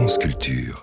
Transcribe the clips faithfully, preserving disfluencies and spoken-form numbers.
France Culture.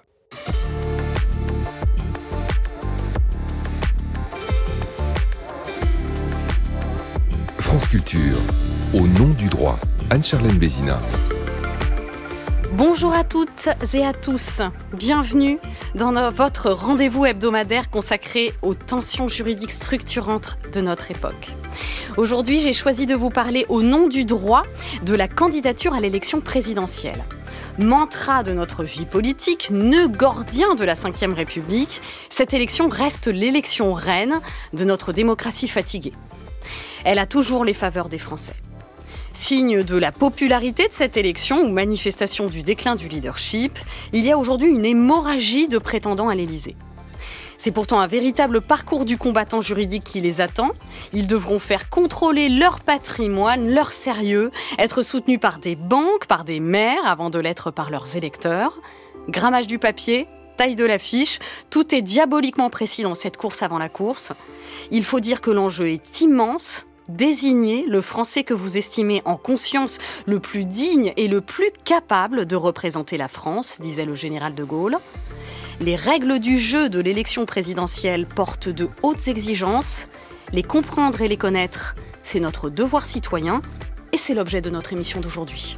France Culture, au nom du droit. Anne-Charlène Bézina. Bonjour à toutes et à tous, bienvenue dans no- votre rendez-vous hebdomadaire consacré aux tensions juridiques structurantes de notre époque. Aujourd'hui, j'ai choisi de vous parler au nom du droit de la candidature à l'élection présidentielle. Mantra de notre vie politique, nœud gordien de la cinquième République, cette élection reste l'élection reine de notre démocratie fatiguée. Elle a toujours les faveurs des Français. Signe de la popularité de cette élection ou manifestation du déclin du leadership, il y a aujourd'hui une hémorragie de prétendants à l'Élysée. C'est pourtant un véritable parcours du combattant juridique qui les attend. Ils devront faire contrôler leur patrimoine, leur sérieux, être soutenus par des banques, par des maires, avant de l'être par leurs électeurs. Grammage du papier, taille de l'affiche, tout est diaboliquement précis dans cette course avant la course. Il faut dire que l'enjeu est immense. Désignez le Français que vous estimez en conscience le plus digne et le plus capable de représenter la France, disait le général de Gaulle. Les règles du jeu de l'élection présidentielle portent de hautes exigences. Les comprendre et les connaître, c'est notre devoir citoyen et c'est l'objet de notre émission d'aujourd'hui.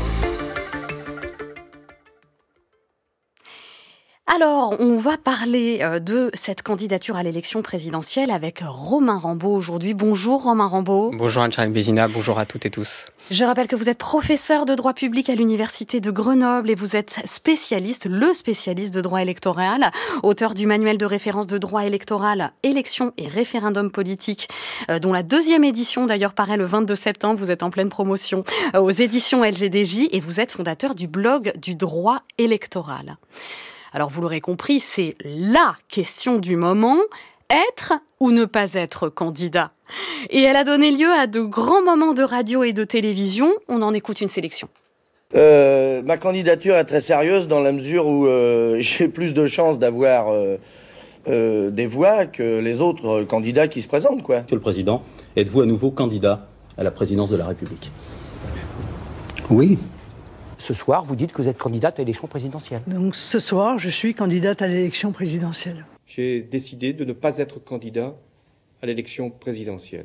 Alors, on va parler de cette candidature à l'élection présidentielle avec Romain Rambaud aujourd'hui. Bonjour Romain Rambaud. Bonjour Anne-Charlène Bézina, bonjour à toutes et tous. Je rappelle que vous êtes professeur de droit public à l'Université de Grenoble et vous êtes spécialiste, le spécialiste de droit électoral, auteur du manuel de référence de droit électoral, élections et référendums politiques, dont la deuxième édition d'ailleurs paraît le vingt-deux septembre. Vous êtes en pleine promotion aux éditions L G D J et vous êtes fondateur du blog du droit électoral. Alors vous l'aurez compris, c'est la question du moment, être ou ne pas être candidat. Et elle a donné lieu à de grands moments de radio et de télévision. On en écoute une sélection. Euh, ma candidature est très sérieuse dans la mesure où euh, j'ai plus de chances d'avoir euh, euh, des voix que les autres candidats qui se présentent, quoi. Monsieur le Président, êtes-vous à nouveau candidat à la présidence de la République ? Oui. Ce soir, vous dites que vous êtes candidate à l'élection présidentielle. Donc ce soir, je suis candidate à l'élection présidentielle. J'ai décidé de ne pas être candidat à l'élection présidentielle.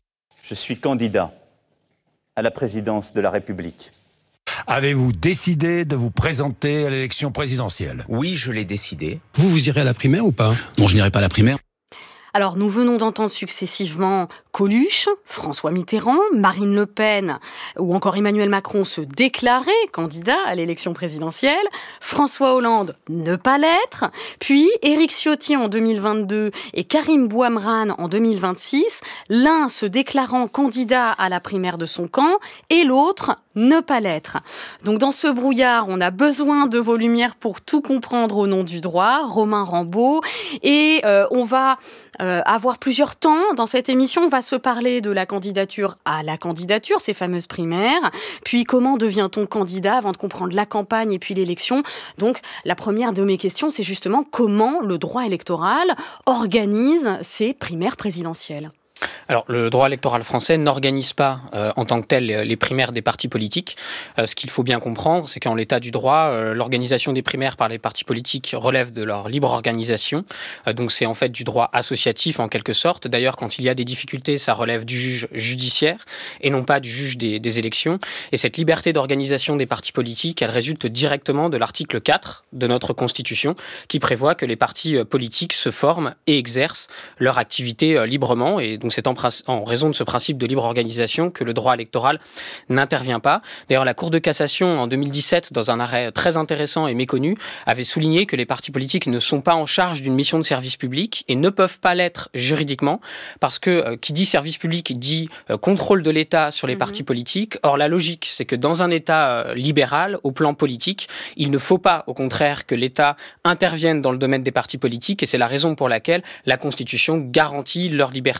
Je suis candidat à la présidence de la République. Avez-vous décidé de vous présenter à l'élection présidentielle ? Oui, je l'ai décidé. Vous, vous irez à la primaire ou pas ? Non, je n'irai pas à la primaire. Alors, nous venons d'entendre successivement Coluche, François Mitterrand, Marine Le Pen ou encore Emmanuel Macron se déclarer candidat à l'élection présidentielle, François Hollande ne pas l'être, puis Éric Ciotti en deux mille vingt-deux et Karim Bouamrane en deux mille vingt-six, l'un se déclarant candidat à la primaire de son camp et l'autre ne pas l'être. Donc dans ce brouillard, on a besoin de vos lumières pour tout comprendre au nom du droit, Romain Rambaud, et euh, on va euh, avoir plusieurs temps dans cette émission. On va se parler de la candidature à la candidature, ces fameuses primaires, puis comment devient-on candidat avant de comprendre la campagne et puis l'élection. Donc la première de mes questions, c'est justement comment le droit électoral organise ces primaires présidentielles. Alors, le droit électoral français n'organise pas euh, en tant que tel les primaires des partis politiques. Euh, ce qu'il faut bien comprendre, c'est qu'en l'état du droit, euh, l'organisation des primaires par les partis politiques relève de leur libre organisation. Euh, donc, c'est en fait du droit associatif en quelque sorte. D'ailleurs, quand il y a des difficultés, ça relève du juge judiciaire et non pas du juge des, des élections. Et cette liberté d'organisation des partis politiques, elle résulte directement de l'article quatre de notre Constitution qui prévoit que les partis politiques se forment et exercent leur activité euh, librement. Et donc, c'est en, en raison de ce principe de libre organisation que le droit électoral n'intervient pas. D'ailleurs, la Cour de cassation, en deux mille dix-sept, dans un arrêt très intéressant et méconnu, avait souligné que les partis politiques ne sont pas en charge d'une mission de service public et ne peuvent pas l'être juridiquement, parce que euh, qui dit service public dit euh, contrôle de l'État sur les mmh. partis politiques. Or, la logique, c'est que dans un État euh, libéral, au plan politique, il ne faut pas, au contraire, que l'État intervienne dans le domaine des partis politiques, et c'est la raison pour laquelle la Constitution garantit leur liberté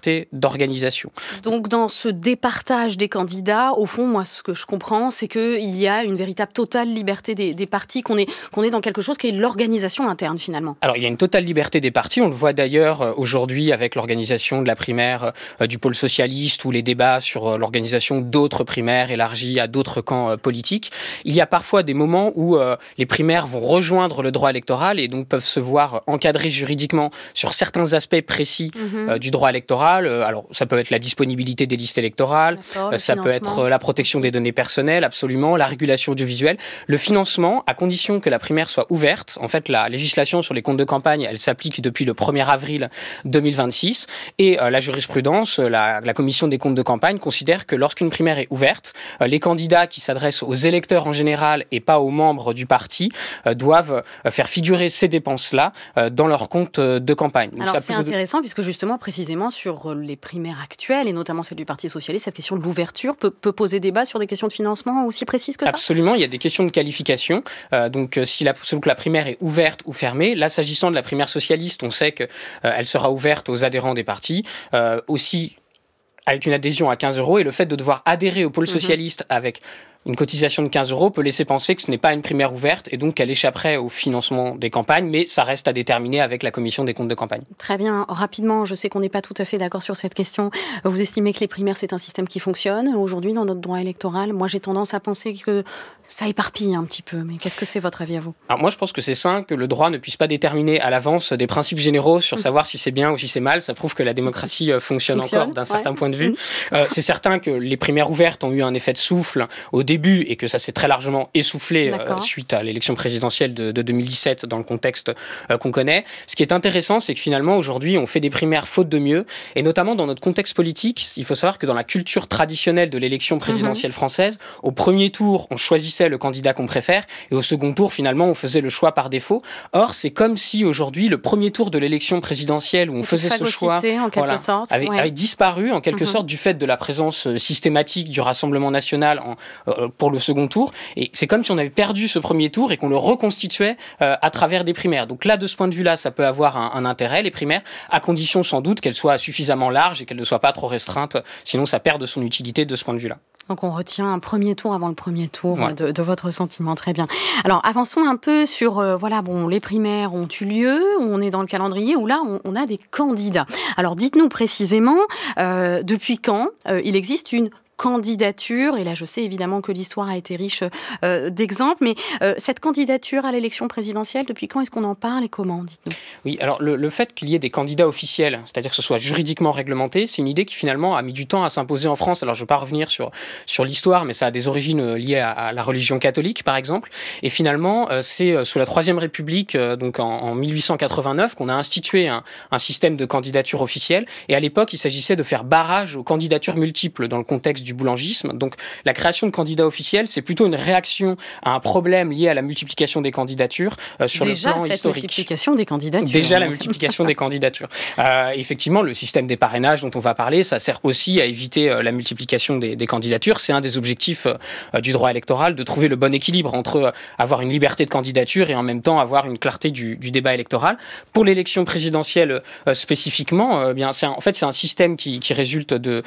d'organisation. Donc dans ce départage des candidats, au fond, moi ce que je comprends, c'est qu'il y a une véritable totale liberté des, des partis, qu'on est, qu'on est dans quelque chose qui est l'organisation interne finalement. Alors il y a une totale liberté des partis, on le voit d'ailleurs aujourd'hui avec l'organisation de la primaire euh, du pôle socialiste ou les débats sur euh, l'organisation d'autres primaires élargies à d'autres camps euh, politiques. Il y a parfois des moments où euh, les primaires vont rejoindre le droit électoral et donc peuvent se voir encadrés juridiquement sur certains aspects précis mmh. euh, du droit électoral. Euh, alors ça peut être la disponibilité des listes électorales, euh, ça peut être euh, la protection des données personnelles, absolument, la régulation audiovisuelle, le financement, à condition que la primaire soit ouverte. En fait, la législation sur les comptes de campagne, elle s'applique depuis le premier avril deux mille vingt-six et euh, la jurisprudence, la, la commission des comptes de campagne considère que lorsqu'une primaire est ouverte, euh, les candidats qui s'adressent aux électeurs en général et pas aux membres du parti euh, doivent euh, faire figurer ces dépenses-là euh, dans leur compte euh, de campagne. Donc alors ça c'est peut... intéressant puisque justement précisément sur les primaires actuelles et notamment celle du Parti socialiste, cette question de l'ouverture peut, peut poser débat sur des questions de financement aussi précises que ça ? Absolument, il y a des questions de qualification. Euh, donc euh, si la, selon que la primaire est ouverte ou fermée, là s'agissant de la primaire socialiste, on sait qu'elle euh, sera ouverte aux adhérents des partis, euh, aussi avec une adhésion à quinze euros et le fait de devoir adhérer au pôle socialiste mmh. avec une cotisation de quinze euros peut laisser penser que ce n'est pas une primaire ouverte et donc qu'elle échapperait au financement des campagnes, mais ça reste à déterminer avec la commission des comptes de campagne. Très bien. Rapidement, je sais qu'on n'est pas tout à fait d'accord sur cette question. Vous estimez que les primaires, c'est un système qui fonctionne aujourd'hui dans notre droit électoral ? Moi, j'ai tendance à penser que ça éparpille un petit peu, mais qu'est-ce que c'est votre avis à vous ? Alors moi, je pense que c'est sain que le droit ne puisse pas déterminer à l'avance des principes généraux sur mmh. savoir si c'est bien ou si c'est mal. Ça prouve que la démocratie fonctionne, fonctionne encore d'un ouais. certain point de vue. Mmh. Euh, c'est certain que les primaires ouvertes ont eu un effet de souffle au début et que ça s'est très largement essoufflé euh, suite à l'élection présidentielle de, de deux mille dix-sept dans le contexte euh, qu'on connaît. Ce qui est intéressant, c'est que finalement, aujourd'hui, on fait des primaires faute de mieux. Et notamment dans notre contexte politique, il faut savoir que dans la culture traditionnelle de l'élection présidentielle mmh. française, au premier tour, on choisissait le candidat qu'on préfère et au second tour, finalement, on faisait le choix par défaut. Or, c'est comme si aujourd'hui, le premier tour de l'élection présidentielle où on faisait ce choix en quelque voilà, sorte, avait, ouais. avait disparu en quelque mmh. sorte du fait de la présence systématique du Rassemblement national en, euh, pour le second tour. Et c'est comme si on avait perdu ce premier tour et qu'on le reconstituait euh, à travers des primaires. Donc là, de ce point de vue-là, ça peut avoir un, un intérêt, les primaires, à condition sans doute qu'elles soient suffisamment larges et qu'elles ne soient pas trop restreintes. Sinon, ça perd de son utilité de ce point de vue-là. Donc on retient un premier tour avant le premier tour ouais. de, de votre sentiment, très bien. Alors avançons un peu sur, euh, voilà, bon, les primaires ont eu lieu, on est dans le calendrier où là on, on a des candidats. Alors dites-nous précisément, euh, depuis quand euh, il existe une candidature, et là je sais évidemment que l'histoire a été riche euh, d'exemples, mais euh, cette candidature à l'élection présidentielle, depuis quand est-ce qu'on en parle et comment, dites-nous ? Oui, alors le, le fait qu'il y ait des candidats officiels, c'est-à-dire que ce soit juridiquement réglementé, c'est une idée qui finalement a mis du temps à s'imposer en France. Alors je ne vais pas revenir sur, sur l'histoire, mais ça a des origines liées à, à la religion catholique par exemple, et finalement euh, c'est sous la Troisième République, euh, donc en, en mille huit cent quatre-vingt-neuf, qu'on a institué un, un système de candidature officielle, et à l'époque il s'agissait de faire barrage aux candidatures multiples dans le contexte du boulangisme. Donc la création de candidats officiels, c'est plutôt une réaction à un problème lié à la multiplication des candidatures euh, sur Déjà, le plan cette historique. multiplication des candidatures. Déjà la multiplication des candidatures. Euh, effectivement, le système des parrainages dont on va parler, ça sert aussi à éviter euh, la multiplication des, des candidatures. C'est un des objectifs euh, du droit électoral, de trouver le bon équilibre entre euh, avoir une liberté de candidature et en même temps avoir une clarté du, du débat électoral. Pour l'élection présidentielle euh, spécifiquement, euh, bien, c'est un, en fait c'est un système qui, qui résulte de,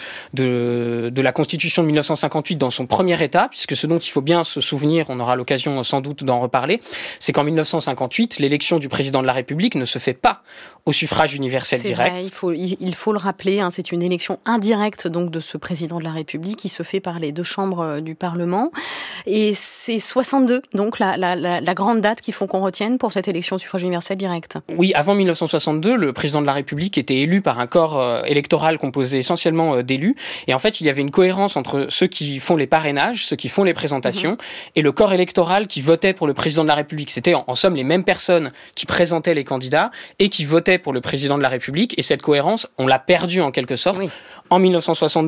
de, de la Constitution de mille neuf cent cinquante-huit dans son premier état, puisque ce dont il faut bien se souvenir, on aura l'occasion sans doute d'en reparler, c'est qu'en mille neuf cent cinquante-huit, l'élection du président de la République ne se fait pas au suffrage universel c'est direct. Vrai, il faut, il, il faut le rappeler, hein, c'est une élection indirecte donc, de ce président de la République qui se fait par les deux chambres du Parlement. Et c'est soixante-deux, donc la, la, la, la grande date qu'il faut qu'on retienne pour cette élection au suffrage universel direct. Oui, avant mille neuf cent soixante-deux, le président de la République était élu par un corps euh, électoral composé essentiellement euh, d'élus. Et en fait, il y avait une cohérence entre ceux qui font les parrainages, ceux qui font les présentations, mmh. et le corps électoral qui votait pour le président de la République. C'était en, en somme les mêmes personnes qui présentaient les candidats et qui votaient pour le président de la République. Et cette cohérence, on l'a perdue en quelque sorte. Oui. En mille neuf cent soixante-deux,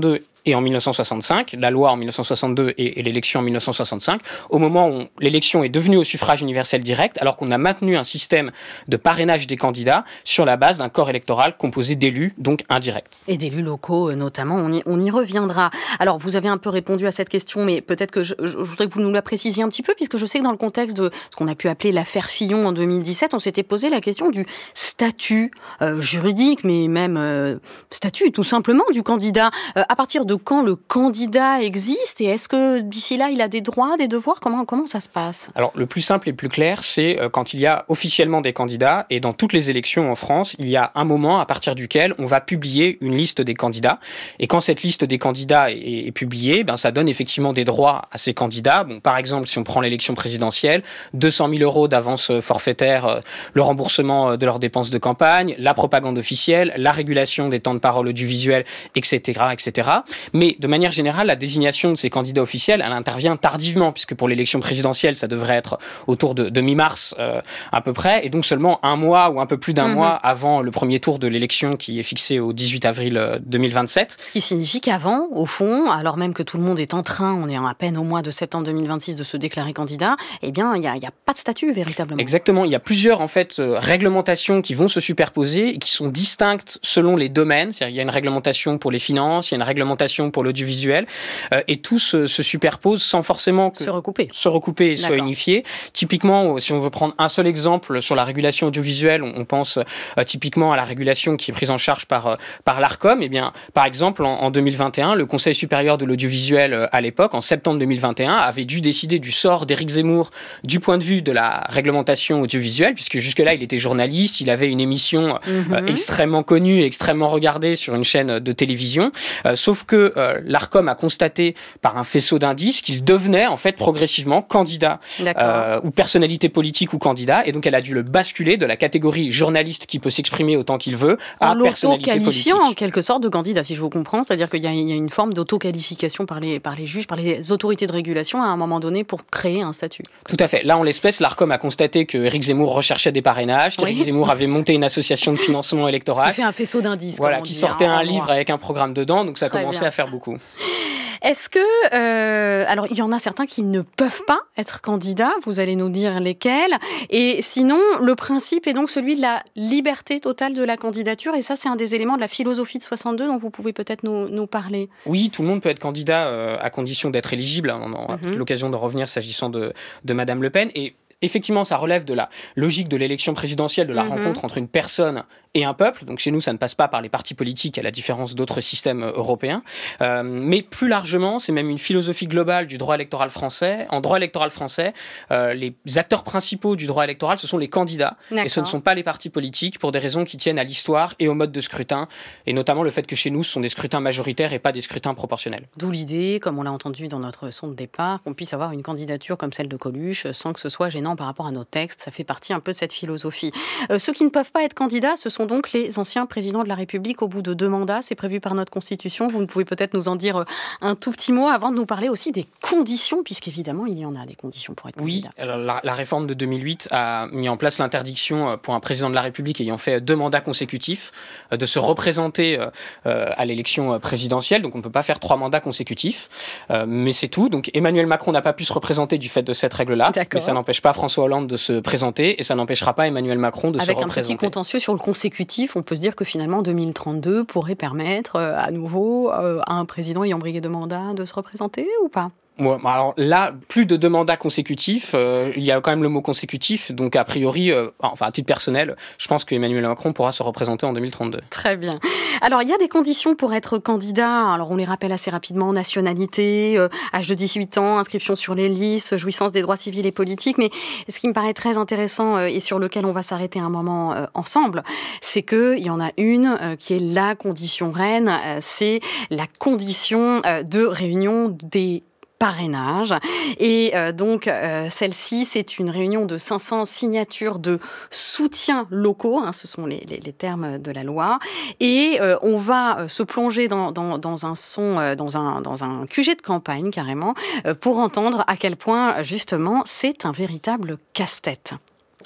et en mille neuf cent soixante-cinq, la loi en mille neuf cent soixante-deux et, et l'élection en mille neuf cent soixante-cinq, au moment où l'élection est devenue au suffrage universel direct, alors qu'on a maintenu un système de parrainage des candidats sur la base d'un corps électoral composé d'élus, donc indirects. Et d'élus locaux notamment, on y, on y reviendra. Alors, vous avez un peu répondu à cette question, mais peut-être que je, je, je voudrais que vous nous la précisiez un petit peu, puisque je sais que dans le contexte de ce qu'on a pu appeler l'affaire Fillon en deux mille dix-sept, on s'était posé la question du statut euh, juridique, mais même euh, statut tout simplement du candidat. Euh, à partir de quand le candidat existe et est-ce que d'ici là il a des droits, des devoirs ? Comment, comment ça se passe ? Alors le plus simple et le plus clair, c'est euh, quand il y a officiellement des candidats, et dans toutes les élections en France, il y a un moment à partir duquel on va publier une liste des candidats. Et quand cette liste des candidats est, est publiée, ben, ça donne effectivement des droits à ces candidats. Bon, par exemple, si on prend l'élection présidentielle, deux cent mille euros d'avance forfaitaire, euh, le remboursement de leurs dépenses de campagne, la propagande officielle, la régulation des temps de parole audiovisuels, et cetera, et cetera. Mais de manière générale, la désignation de ces candidats officiels, elle intervient tardivement, puisque pour l'élection présidentielle, ça devrait être autour de, de mi-mars euh, à peu près, et donc seulement un mois ou un peu plus d'un mmh. mois avant le premier tour de l'élection qui est fixé au dix-huit avril deux mille vingt-sept. Ce qui signifie qu'avant, au fond, alors même que tout le monde est en train, on est à peine au mois de septembre deux mille vingt-six, de se déclarer candidat, eh bien, il n'y a, a pas de statut véritablement. Exactement, il y a plusieurs en fait euh, réglementations qui vont se superposer et qui sont distinctes selon les domaines. C'est-à-dire, il y a une réglementation pour les finances, il y a une réglementation pour l'audiovisuel, euh, et tout se, se superpose sans forcément que se recouper, se recouper et soit unifié. Typiquement, si on veut prendre un seul exemple sur la régulation audiovisuelle, on, on pense euh, typiquement à la régulation qui est prise en charge par euh, par l'Arcom. Eh bien, par exemple, en, en deux mille vingt et un, le Conseil supérieur de l'audiovisuel euh, à l'époque, en septembre deux mille vingt et un, avait dû décider du sort d'Éric Zemmour du point de vue de la réglementation audiovisuelle, puisque jusque-là, il était journaliste, il avait une émission mm-hmm. euh, extrêmement connue, extrêmement regardée sur une chaîne de télévision, euh, sauf que euh, l'Arcom a constaté par un faisceau d'indices qu'il devenait en fait progressivement candidat euh, ou personnalité politique ou candidat, et donc elle a dû le basculer de la catégorie journaliste qui peut s'exprimer autant qu'il veut à en personnalité politique. L'auto-qualifiant en quelque sorte de candidat, si je vous comprends, c'est-à-dire qu'il y a, il y a une forme d'auto-qualification par les, par les juges, par les autorités de régulation à un moment donné pour créer un statut. Tout à fait. Là, en l'espèce, l'Arcom a constaté que Éric Zemmour recherchait des parrainages, qu'Éric oui. Zemmour avait monté une association de financement électoral. Ce qui fait un faisceau d'indices. Voilà, qui dit, sortait hein, un livre droit. Avec un programme dedans, donc ça Très commençait bien. À faire beaucoup. Est-ce que... Euh, alors, il y en a certains qui ne peuvent pas être candidats, vous allez nous dire lesquels. Et sinon, le principe est donc celui de la liberté totale de la candidature. Et ça, c'est un des éléments de la philosophie de soixante-deux dont vous pouvez peut-être nous, nous parler. Oui, tout le monde peut être candidat euh, à condition d'être éligible. On aura mm-hmm. l'occasion de revenir s'agissant de, de Madame Le Pen. Et effectivement, ça relève de la logique de l'élection présidentielle, de la mmh. rencontre entre une personne et un peuple. Donc chez nous, ça ne passe pas par les partis politiques, à la différence d'autres systèmes européens. Euh, mais plus largement, c'est même une philosophie globale du droit électoral français. En droit électoral français, euh, les acteurs principaux du droit électoral, ce sont les candidats. D'accord. Et ce ne sont pas les partis politiques, pour des raisons qui tiennent à l'histoire et au mode de scrutin. Et notamment le fait que chez nous, ce sont des scrutins majoritaires et pas des scrutins proportionnels. D'où l'idée, comme on l'a entendu dans notre son de départ, qu'on puisse avoir une candidature comme celle de Coluche, sans que ce soit gênant par rapport à nos textes. Ça fait partie un peu de cette philosophie. Euh, ceux qui ne peuvent pas être candidats, ce sont donc les anciens présidents de la République au bout de deux mandats. C'est prévu par notre Constitution. Vous pouvez peut-être nous en dire un tout petit mot avant de nous parler aussi des conditions, puisqu'évidemment, il y en a des conditions pour être candidat. Oui, alors la, la réforme de deux mille huit a mis en place l'interdiction pour un président de la République ayant fait deux mandats consécutifs de se représenter euh, à l'élection présidentielle. Donc on ne peut pas faire trois mandats consécutifs. Euh, mais c'est tout. Donc Emmanuel Macron n'a pas pu se représenter du fait de cette règle-là. D'accord. Mais ça n'empêche pas François Hollande de se présenter et ça n'empêchera pas Emmanuel Macron de Avec se représenter. Avec un petit contentieux sur le consécutif, on peut se dire que finalement deux mille trente-deux pourrait permettre euh, à nouveau euh, à un président ayant brigué de mandat de se représenter ou pas ? Ouais, alors là, plus de deux mandats consécutifs, euh, il y a quand même le mot consécutif, donc a priori, euh, enfin à titre personnel, je pense qu'Emmanuel Macron pourra se représenter en deux mille trente-deux. Très bien. Alors il y a des conditions pour être candidat, alors on les rappelle assez rapidement, nationalité, euh, âge de dix-huit ans, inscription sur les listes, jouissance des droits civils et politiques, mais ce qui me paraît très intéressant euh, et sur lequel on va s'arrêter un moment euh, ensemble, c'est qu'il y en a une euh, qui est la condition reine, euh, c'est la condition euh, de réunion des parrainage. Et euh, donc, euh, celle-ci, c'est une réunion de cinq cents signatures de soutiens locaux, hein, ce sont les, les, les termes de la loi. Et euh, on va euh, se plonger dans, dans, dans un son, euh, dans, un, dans un Q G de campagne, carrément, euh, pour entendre à quel point, justement, c'est un véritable casse-tête.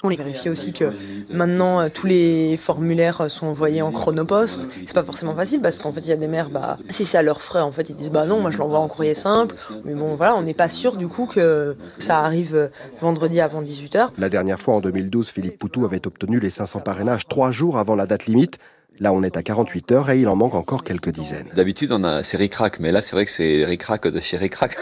On les vérifie aussi que maintenant tous les formulaires sont envoyés en chronopost. C'est pas forcément facile parce qu'en fait il y a des maires, bah si c'est à leurs frais en fait ils disent bah non moi je l'envoie en courrier simple. Mais bon voilà, on n'est pas sûr du coup que ça arrive vendredi avant dix-huit heures. La dernière fois en deux mille douze, Philippe Poutou avait obtenu les cinq cents parrainages trois jours avant la date limite. Là, on est à quarante-huit heures et il en manque encore quelques dizaines. D'habitude, on a c'est ric-rac, mais là, c'est vrai que c'est ric-rac de chez ric-rac.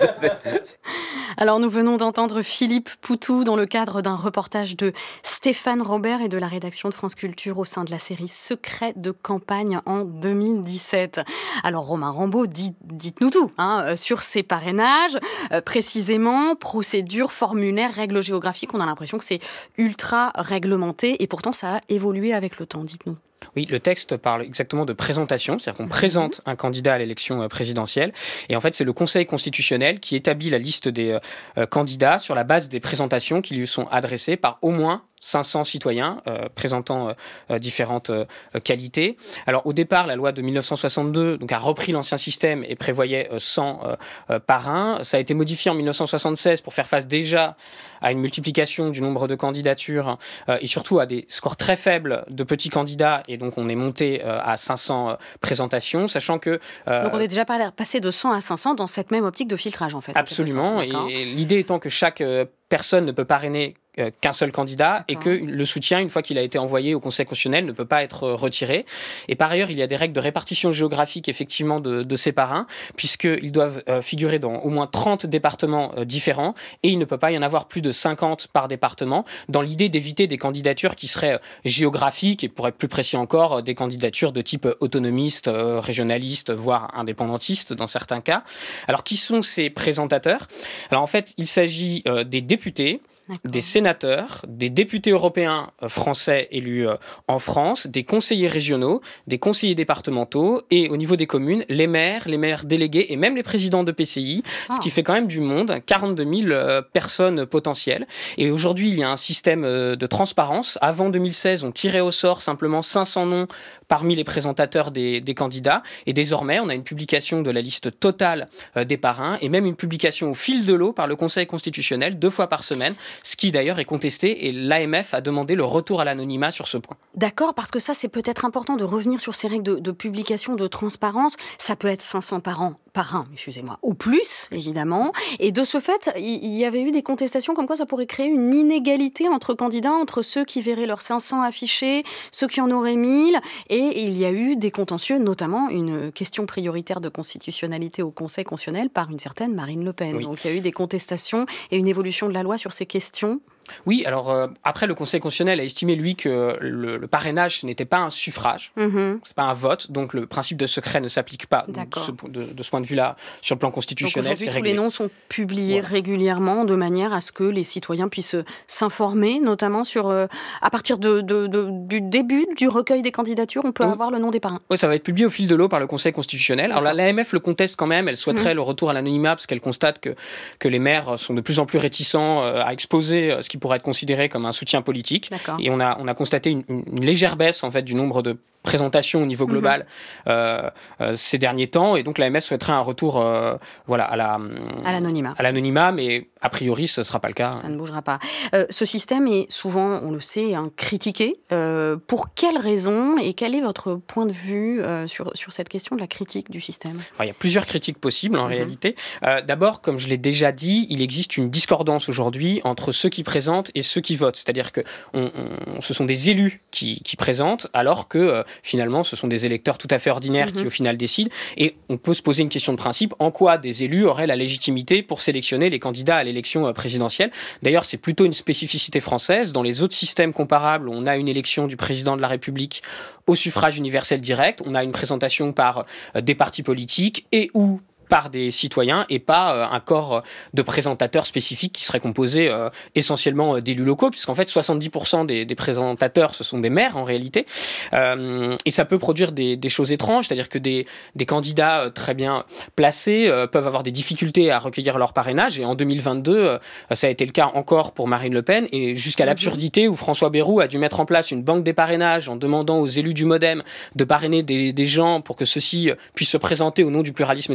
Alors, nous venons d'entendre Philippe Poutou dans le cadre d'un reportage de Stéphane Robert et de la rédaction de France Culture au sein de la série Secret de campagne en deux mille dix-sept. Alors, Romain Rambaud, dites, dites-nous tout hein, sur ces parrainages, euh, précisément, procédures, formulaires, règles géographiques. On a l'impression que c'est ultra réglementé et pourtant, ça a évolué avec le temps. Dites-nous. Oui, le texte parle exactement de présentation, c'est-à-dire qu'on présente un candidat à l'élection présidentielle. Et en fait, c'est le Conseil constitutionnel qui établit la liste des euh, candidats sur la base des présentations qui lui sont adressées par au moins cinq cents citoyens euh, présentant euh, différentes euh, qualités. Alors au départ, la loi de dix-neuf cent soixante-deux donc, a repris l'ancien système et prévoyait euh, cent euh, euh, parrains. Ça a été modifié en dix-neuf cent soixante-seize pour faire face déjà à une multiplication du nombre de candidatures euh, et surtout à des scores très faibles de petits candidats. Et donc on est monté euh, à cinq cents euh, présentations, sachant que... Euh, donc on est déjà passé de cent à cinq cents dans cette même optique de filtrage en fait. Absolument. En et, et l'idée étant que chaque euh, personne ne peut parrainer Euh, qu'un seul candidat et que le soutien, une fois qu'il a été envoyé au Conseil constitutionnel, ne peut pas être retiré. Et par ailleurs, il y a des règles de répartition géographique effectivement de, de ces parrains, puisqu'ils doivent euh, figurer dans au moins trente départements euh, différents et il ne peut pas y en avoir plus de cinquante par département, dans l'idée d'éviter des candidatures qui seraient euh, géographiques et pour être plus précis encore, euh, des candidatures de type autonomiste, euh, régionaliste, voire indépendantiste dans certains cas. Alors, qui sont ces présentateurs ? Alors en fait, il s'agit euh, des députés, D'accord. des sénateurs, des députés européens euh, français élus euh, en France, des conseillers régionaux, des conseillers départementaux et au niveau des communes, les maires, les maires délégués et même les présidents de P C I, ah. ce qui fait quand même du monde, quarante-deux mille euh, personnes potentielles. Et aujourd'hui, il y a un système euh, de transparence. Avant deux mille seize, on tirait au sort simplement cinq cents noms parmi les présentateurs des, des candidats. Et désormais, on a une publication de la liste totale euh, des parrains et même une publication au fil de l'eau par le Conseil constitutionnel deux fois par semaine, ce qui d'ailleurs est contesté et l'A M F a demandé le retour à l'anonymat sur ce point. D'accord, parce que ça c'est peut-être important de revenir sur ces règles de, de publication, de transparence. Ça peut être cinq cents par an, par an, excusez-moi, ou plus évidemment. Et de ce fait, il y, y avait eu des contestations comme quoi ça pourrait créer une inégalité entre candidats, entre ceux qui verraient leurs cinq cents affichés, ceux qui en auraient mille. Et il y a eu des contentieux, notamment une question prioritaire de constitutionnalité au Conseil constitutionnel par une certaine Marine Le Pen. Oui. Donc il y a eu des contestations et une évolution de la loi sur ces questions. Oui, alors euh, après le Conseil constitutionnel a estimé lui que le, le parrainage ce n'était pas un suffrage, mmh. c'est pas un vote, donc le principe de secret ne s'applique pas. Donc, ce, de, de ce point de vue-là, sur le plan constitutionnel, donc aujourd'hui, c'est tous les noms sont publiés voilà. régulièrement de manière à ce que les citoyens puissent s'informer, notamment sur euh, à partir de, de, de, du début du recueil des candidatures, on peut oui. avoir le nom des parrains. Oui, ça va être publié au fil de l'eau par le Conseil constitutionnel. Alors l'A M F le conteste quand même, elle souhaiterait mmh. le retour à l'anonymat parce qu'elle constate que que les maires sont de plus en plus réticents euh, à exposer ce qui pourrait être considéré comme un soutien politique. D'accord. Et on a, on a constaté une, une légère baisse en fait, du nombre de présentations au niveau global mmh. euh, euh, ces derniers temps. Et donc l'A M S souhaiterait un retour euh, voilà, à, la, à l'anonymat. À l'anonymat, mais a priori, ce ne sera pas le cas. Ça ne bougera pas. Euh, ce système est souvent, on le sait, hein, critiqué. Euh, pour quelles raisons et quel est votre point de vue euh, sur, sur cette question de la critique du système ? Alors, il y a plusieurs critiques possibles en mmh. réalité. Euh, d'abord, comme je l'ai déjà dit, il existe une discordance aujourd'hui entre ceux qui présentent et ceux qui votent. C'est-à-dire que on, on, ce sont des élus qui, qui présentent, alors que euh, finalement, ce sont des électeurs tout à fait ordinaires mmh. qui, au final, décident. Et on peut se poser une question de principe. En quoi des élus auraient la légitimité pour sélectionner les candidats à l'élection présidentielle ? D'ailleurs, c'est plutôt une spécificité française. Dans les autres systèmes comparables, on a une élection du président de la République au suffrage universel direct. On a une présentation par des partis politiques et ou par des citoyens et pas euh, un corps de présentateurs spécifiques qui serait composé euh, essentiellement d'élus locaux, puisqu'en fait soixante-dix pour cent des, des présentateurs ce sont des maires en réalité, euh, et ça peut produire des, des choses étranges, c'est-à-dire que des, des candidats très bien placés euh, peuvent avoir des difficultés à recueillir leur parrainage, et en deux mille vingt-deux euh, ça a été le cas encore pour Marine Le Pen, et jusqu'à l'absurdité où François Bayrou a dû mettre en place une banque des parrainages en demandant aux élus du MoDem de parrainer des, des gens pour que ceux-ci puissent se présenter au nom du pluralisme démocratique.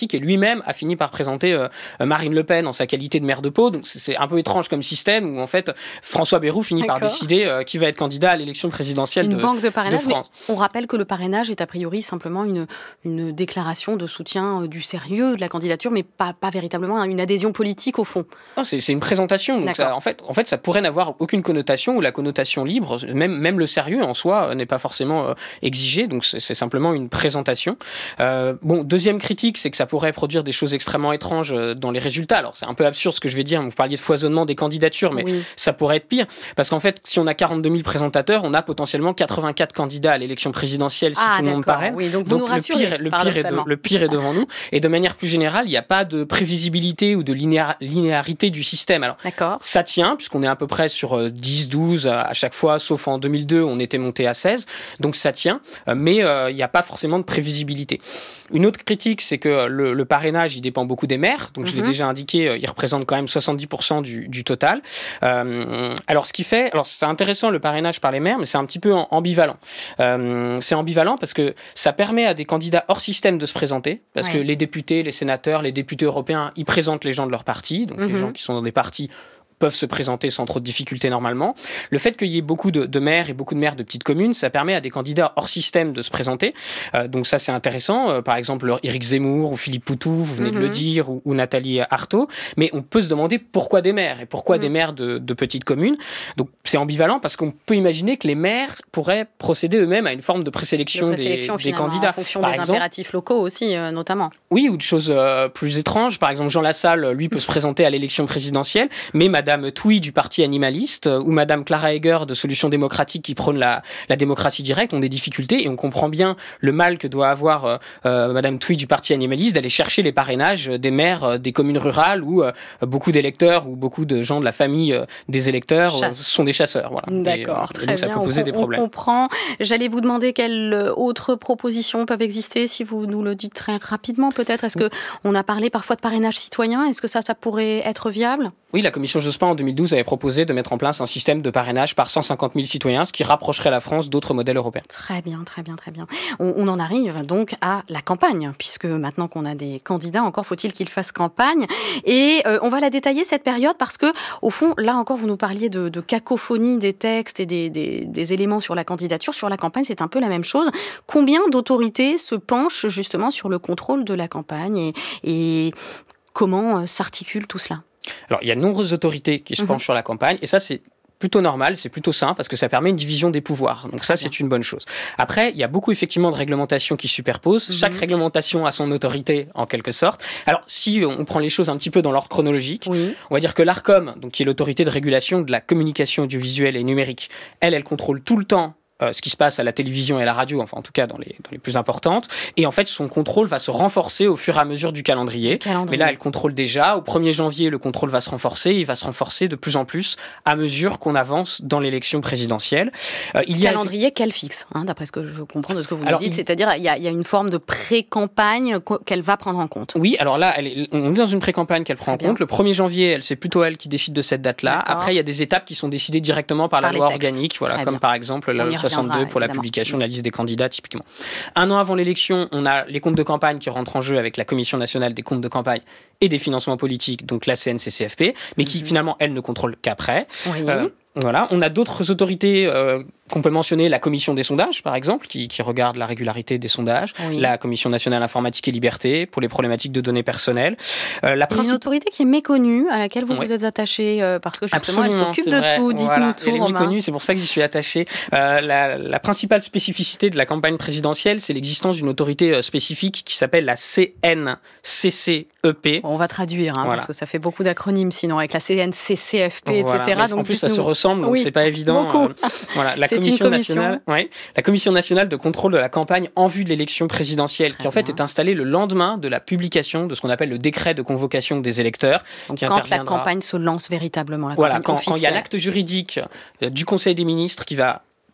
démocratique et lui-même a fini par présenter euh, Marine Le Pen en sa qualité de maire de Pau. Donc c'est, c'est un peu étrange comme système où en fait François Bayrou finit D'accord. par décider euh, qui va être candidat à l'élection présidentielle une de, banque de parrainage, de France. Mais on rappelle que le parrainage est a priori simplement une, une déclaration de soutien euh, du sérieux de la candidature, mais pas, pas véritablement une adhésion politique au fond. Non, c'est, c'est une présentation. Donc ça, en, fait, en fait, ça pourrait n'avoir aucune connotation ou la connotation libre, même, même le sérieux en soi euh, n'est pas forcément euh, exigé. Donc c'est, c'est simplement une présentation. Euh, bon, deuxième critique, c'est que ça pourrait produire des choses extrêmement étranges euh, dans les résultats. Alors c'est un peu absurde ce que je vais dire. Vous parliez de foisonnement des candidatures, mais oui. ça pourrait être pire. Parce qu'en fait, si on a quarante-deux mille présentateurs, on a potentiellement quatre-vingt-quatre candidats à l'élection présidentielle si ah, tout le monde parraine. Oui, donc vous donc nous le rassurez, pire, le, pire est de, le pire est devant nous. Et de manière plus générale, il n'y a pas de prévisibilité ou de linéar, linéarité du système. Alors, D'accord. ça tient, puisqu'on est à peu près sur dix, douze à chaque fois, sauf en deux mille deux, on était monté à seize. Donc ça tient, mais euh, il n'y a pas forcément de prévisibilité. Une autre critique, c'est que le, le parrainage, il dépend beaucoup des maires. Donc mm-hmm. je l'ai déjà indiqué, il représente quand même soixante-dix pour cent du, du total. Euh, alors ce qui fait, alors c'est intéressant le parrainage par les maires, mais c'est un petit peu ambivalent. Euh, c'est ambivalent parce que ça permet à des candidats hors système de se présenter, parce ouais. que les députés, les sénateurs, les députés européens, ils présentent les gens de leur parti, donc mm-hmm. les gens qui sont dans des partis peuvent se présenter sans trop de difficultés normalement. Le fait qu'il y ait beaucoup de, de maires et beaucoup de maires de petites communes, ça permet à des candidats hors système de se présenter. Euh, donc ça, c'est intéressant. Euh, par exemple, Éric Zemmour ou Philippe Poutou, vous venez mm-hmm. de le dire, ou, ou Nathalie Arthaud. Mais on peut se demander pourquoi des maires et pourquoi mm-hmm. des maires de, de petites communes. Donc c'est ambivalent parce qu'on peut imaginer que les maires pourraient procéder eux-mêmes à une forme de présélection, de présélection des, des candidats. En fonction par des exemple, impératifs locaux aussi, euh, notamment. Oui, ou de choses euh, plus étranges. Par exemple, Jean Lassalle, lui, peut se présenter à l'élection présidentielle, mais Madame Touy du parti animaliste ou Madame Clara Heger de Solutions démocratiques qui prône la, la démocratie directe ont des difficultés et on comprend bien le mal que doit avoir euh, euh, Madame Touy du parti animaliste d'aller chercher les parrainages des maires euh, des communes rurales où euh, beaucoup d'électeurs ou beaucoup de gens de la famille euh, des électeurs euh, sont des chasseurs. Voilà. D'accord, et, très et donc, bien. ça peut poser on, des problèmes. On comprend. J'allais vous demander quelles autres propositions peuvent exister, si vous nous le dites très rapidement peut-être. Est-ce oui. qu'on a parlé parfois de parrainage citoyen? Est-ce que ça, ça pourrait être viable? Oui, la commission Jospin en deux mille douze avait proposé de mettre en place un système de parrainage par cent cinquante mille citoyens, ce qui rapprocherait la France d'autres modèles européens. Très bien, très bien, très bien. On, on en arrive donc à la campagne, puisque maintenant qu'on a des candidats, encore faut-il qu'ils fassent campagne. Et euh, on va la détailler cette période parce que, au fond, là encore, vous nous parliez de, de cacophonie des textes et des, des, des éléments sur la candidature. Sur la campagne, c'est un peu la même chose. Combien d'autorités se penchent justement sur le contrôle de la campagne et, et comment euh, s'articule tout cela? Alors, il y a de nombreuses autorités qui se mmh. penchent sur la campagne, et ça, c'est plutôt normal, c'est plutôt sain, parce que ça permet une division des pouvoirs. Donc ça, c'est une bonne chose. Après, il y a beaucoup, effectivement, de réglementations qui se superposent. Mmh. Chaque réglementation a son autorité, en quelque sorte. Alors, si on prend les choses un petit peu dans l'ordre chronologique, oui. on va dire que l'Arcom, donc, qui est l'autorité de régulation de la communication audiovisuelle et numérique, elle, elle contrôle tout le temps Euh, ce qui se passe à la télévision et à la radio, enfin en tout cas dans les, dans les plus importantes. Et en fait, son contrôle va se renforcer au fur et à mesure du calendrier. Du calendrier. Mais là, elle contrôle déjà. Au premier janvier, le contrôle va se renforcer. Il va se renforcer de plus en plus à mesure qu'on avance dans l'élection présidentielle. Euh, il y a calendrier le... qu'elle fixe, hein, d'après ce que je comprends de ce que vous alors, nous dites. Il... C'est-à-dire, il y, a, il y a une forme de pré-campagne qu'elle va prendre en compte. Oui, alors là, elle est, on est dans une pré-campagne qu'elle prend Très en bien. compte. Le premier janvier, elle, c'est plutôt elle qui décide de cette date-là. D'accord. Après, il y a des étapes qui sont décidées directement par, par la loi textes. organique, voilà, Très comme bien. par exemple la loi soixante-deux pour la publication publication de la liste des candidats, typiquement. Un an avant l'élection, on a les comptes de campagne qui rentrent en jeu avec la Commission nationale des comptes de campagne et des financements politiques, donc la C N C C F P, mais qui, mmh. finalement, elle ne contrôle qu'après. Oui. Euh, Voilà. On a d'autres autorités euh, qu'on peut mentionner, la commission des sondages, par exemple, qui, qui regarde la régularité des sondages, oui. la commission nationale informatique et liberté pour les problématiques de données personnelles. Euh, la principe... Une autorité qui est méconnue, à laquelle vous oui. vous êtes attaché, euh, parce que justement, Absolument, elle s'occupe de vrai. tout. Dites-nous voilà. tout, Elle est Romain. méconnue, c'est pour ça que j'y suis attaché. Euh, la, la principale spécificité de la campagne présidentielle, c'est l'existence d'une autorité spécifique qui s'appelle la C N C C E P. On va traduire, hein, voilà. parce que ça fait beaucoup d'acronymes, sinon, avec la C N C C F P, voilà. et cetera. Donc, en plus, ça se ressemble, donc oui. c'est pas évident. Beaucoup. Euh, voilà, la c'est commission, une commission. nationale, ouais, la commission nationale de contrôle de la campagne en vue de l'élection présidentielle, Très qui en fait bien. est installée le lendemain de la publication de ce qu'on appelle le décret de convocation des électeurs. Donc qui quand la campagne se lance véritablement, la voilà, campagne quand, officielle. quand il y a l'acte juridique euh, du Conseil des ministres qui va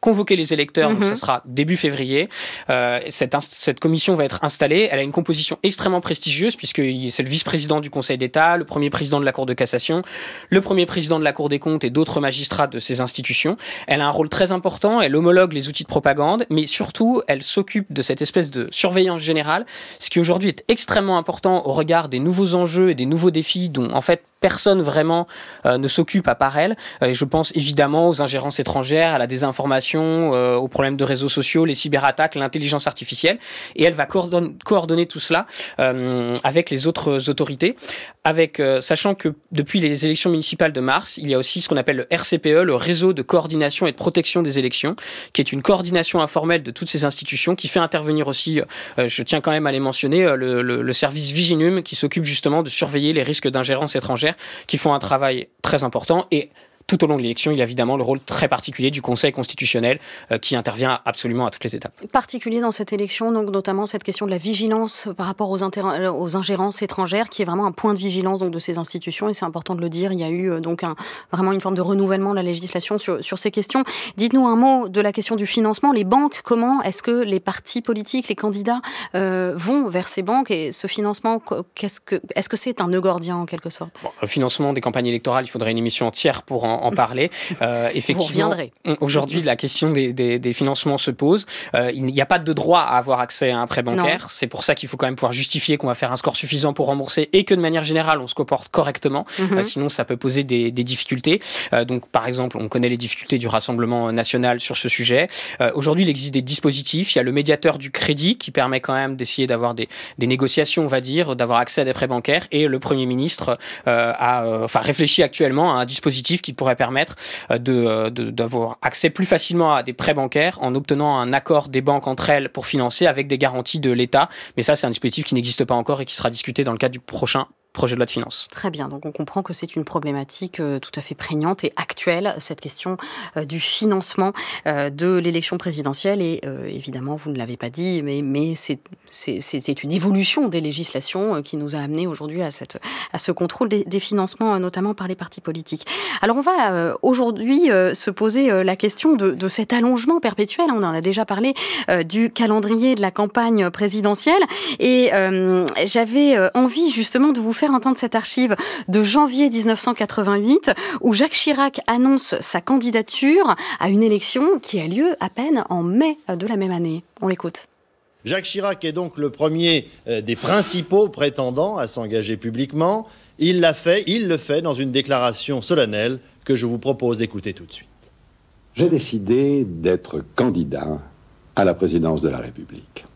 convoquer les électeurs, Mm-hmm. donc ça sera début février. Euh, cette, cette commission va être installée. Elle a une composition extrêmement prestigieuse puisque c'est le vice-président du Conseil d'État, le premier président de la Cour de cassation, le premier président de la Cour des comptes et d'autres magistrats de ces institutions. Elle a un rôle très important, elle homologue les outils de propagande, mais surtout, elle s'occupe de cette espèce de surveillance générale, ce qui aujourd'hui est extrêmement important au regard des nouveaux enjeux et des nouveaux défis dont, en fait, personne vraiment euh, ne s'occupe à part elle. Euh, je pense évidemment aux ingérences étrangères, à la désinformation, euh, aux problèmes de réseaux sociaux, les cyberattaques, l'intelligence artificielle. Et elle va coordonner, coordonner tout cela euh, avec les autres autorités, avec, euh, sachant que depuis les élections municipales de mars, il y a aussi ce qu'on appelle le R C P E, le réseau de coordination et de protection des élections, qui est une coordination informelle de toutes ces institutions, qui fait intervenir aussi, euh, je tiens quand même à les mentionner, euh, le, le, le service Viginum, qui s'occupe justement de surveiller les risques d'ingérence étrangère, qui font un travail très important. Et tout au long de l'élection, il y a évidemment le rôle très particulier du Conseil constitutionnel euh, qui intervient absolument à toutes les étapes. Particulier dans cette élection, donc notamment cette question de la vigilance par rapport aux, inter- aux ingérences étrangères, qui est vraiment un point de vigilance donc, de ces institutions, et c'est important de le dire. Il y a eu euh, donc un, vraiment une forme de renouvellement de la législation sur, sur ces questions. Dites-nous un mot de la question du financement. Les banques, comment est-ce que les partis politiques, les candidats euh, vont vers ces banques, et ce financement, qu'est-ce que, est-ce que c'est un nœud gordien en quelque sorte? Bon, le financement des campagnes électorales, il faudrait une émission entière pour en en parler. Euh, effectivement, aujourd'hui, la question des, des, des financements se pose. Euh, il n'y a pas de droit à avoir accès à un prêt bancaire. Non. C'est pour ça qu'il faut quand même pouvoir justifier qu'on va faire un score suffisant pour rembourser et que de manière générale, on se comporte correctement. Mm-hmm. Euh, sinon, ça peut poser des, des difficultés. Euh, donc, par exemple, on connaît les difficultés du Rassemblement national sur ce sujet. Euh, aujourd'hui, il existe des dispositifs. Il y a le médiateur du crédit qui permet quand même d'essayer d'avoir des, des négociations, on va dire, d'avoir accès à des prêts bancaires. Et le Premier ministre euh, a euh, enfin, réfléchi actuellement à un dispositif qui pourrait permettre de, de, d'avoir accès plus facilement à des prêts bancaires en obtenant un accord des banques entre elles pour financer avec des garanties de l'État. Mais ça, c'est un dispositif qui n'existe pas encore et qui sera discuté dans le cadre du prochain projet de loi de finances. Très bien, donc on comprend que c'est une problématique euh, tout à fait prégnante et actuelle, cette question euh, du financement euh, de l'élection présidentielle. Et euh, évidemment, vous ne l'avez pas dit, mais, mais c'est, c'est, c'est, c'est une évolution des législations euh, qui nous a amené aujourd'hui à, cette, à ce contrôle des, des financements, euh, notamment par les partis politiques. Alors on va euh, aujourd'hui euh, se poser euh, la question de, de cet allongement perpétuel. On en a déjà parlé euh, du calendrier de la campagne présidentielle. Et euh, j'avais euh, envie justement de vous faire entendre cette archive de janvier dix-neuf cent quatre-vingt-huit où Jacques Chirac annonce sa candidature à une élection qui a lieu à peine en mai de la même année. On l'écoute. Jacques Chirac est donc le premier euh, des principaux prétendants à s'engager publiquement. Il l'a fait, il le fait dans une déclaration solennelle que je vous propose d'écouter tout de suite. J'ai décidé d'être candidat à la présidence de la République.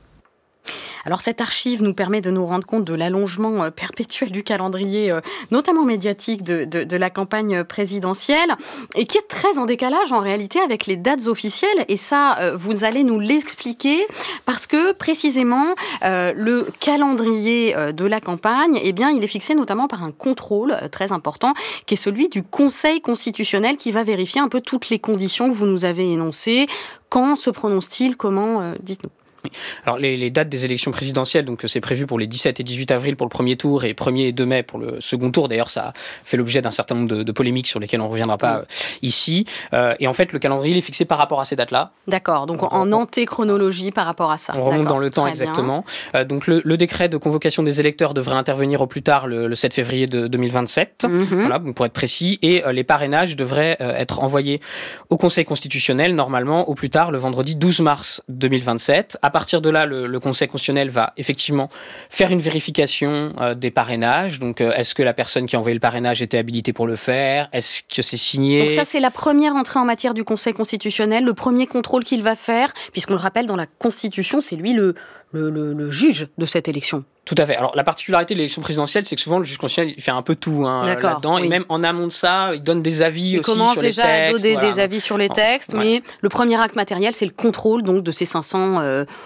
Alors cette archive nous permet de nous rendre compte de l'allongement euh, perpétuel du calendrier, euh, notamment médiatique, de, de, de la campagne présidentielle, et qui est très en décalage en réalité avec les dates officielles. Et ça, euh, vous allez nous l'expliquer, parce que précisément, euh, le calendrier euh, de la campagne, eh bien, il est fixé notamment par un contrôle euh, très important, qui est celui du Conseil constitutionnel, qui va vérifier un peu toutes les conditions que vous nous avez énoncées. Quand se prononce-t-il? Comment euh, Dites-nous. Alors les, les dates des élections présidentielles, donc c'est prévu pour les dix-sept et dix-huit avril pour le premier tour et premier et deux mai pour le second tour. D'ailleurs, ça fait l'objet d'un certain nombre de, de polémiques sur lesquelles on ne reviendra pas euh, ici. Euh, et en fait, le calendrier est fixé par rapport à ces dates-là. D'accord, donc on, en antéchronologie par rapport à ça. On remonte D'accord, dans le temps exactement. Euh, donc le, le décret de convocation des électeurs devrait intervenir au plus tard le, le sept février de deux mille vingt-sept, mm-hmm. voilà, pour être précis. Et euh, les parrainages devraient euh, être envoyés au Conseil constitutionnel, normalement, au plus tard le vendredi douze mars deux mille vingt-sept. À partir de là, le le Conseil constitutionnel va effectivement faire une vérification euh, des parrainages. Donc, euh, est-ce que la personne qui a envoyé le parrainage était habilitée pour le faire? Est-ce que c'est signé? Donc ça, c'est la première entrée en matière du Conseil constitutionnel, le premier contrôle qu'il va faire, puisqu'on le rappelle, dans la Constitution, c'est lui le, le, le, le juge de cette élection. Tout à fait. Alors, la particularité de l'élection présidentielle, c'est que souvent, le juge constitutionnel, il fait un peu tout hein, là-dedans. Oui. Et même en amont de ça, il donne des avis il aussi sur les textes. Il commence déjà à donner voilà. des avis sur les textes, ouais. mais le premier acte matériel, c'est le contrôle donc, de ces cinq cents... Euh,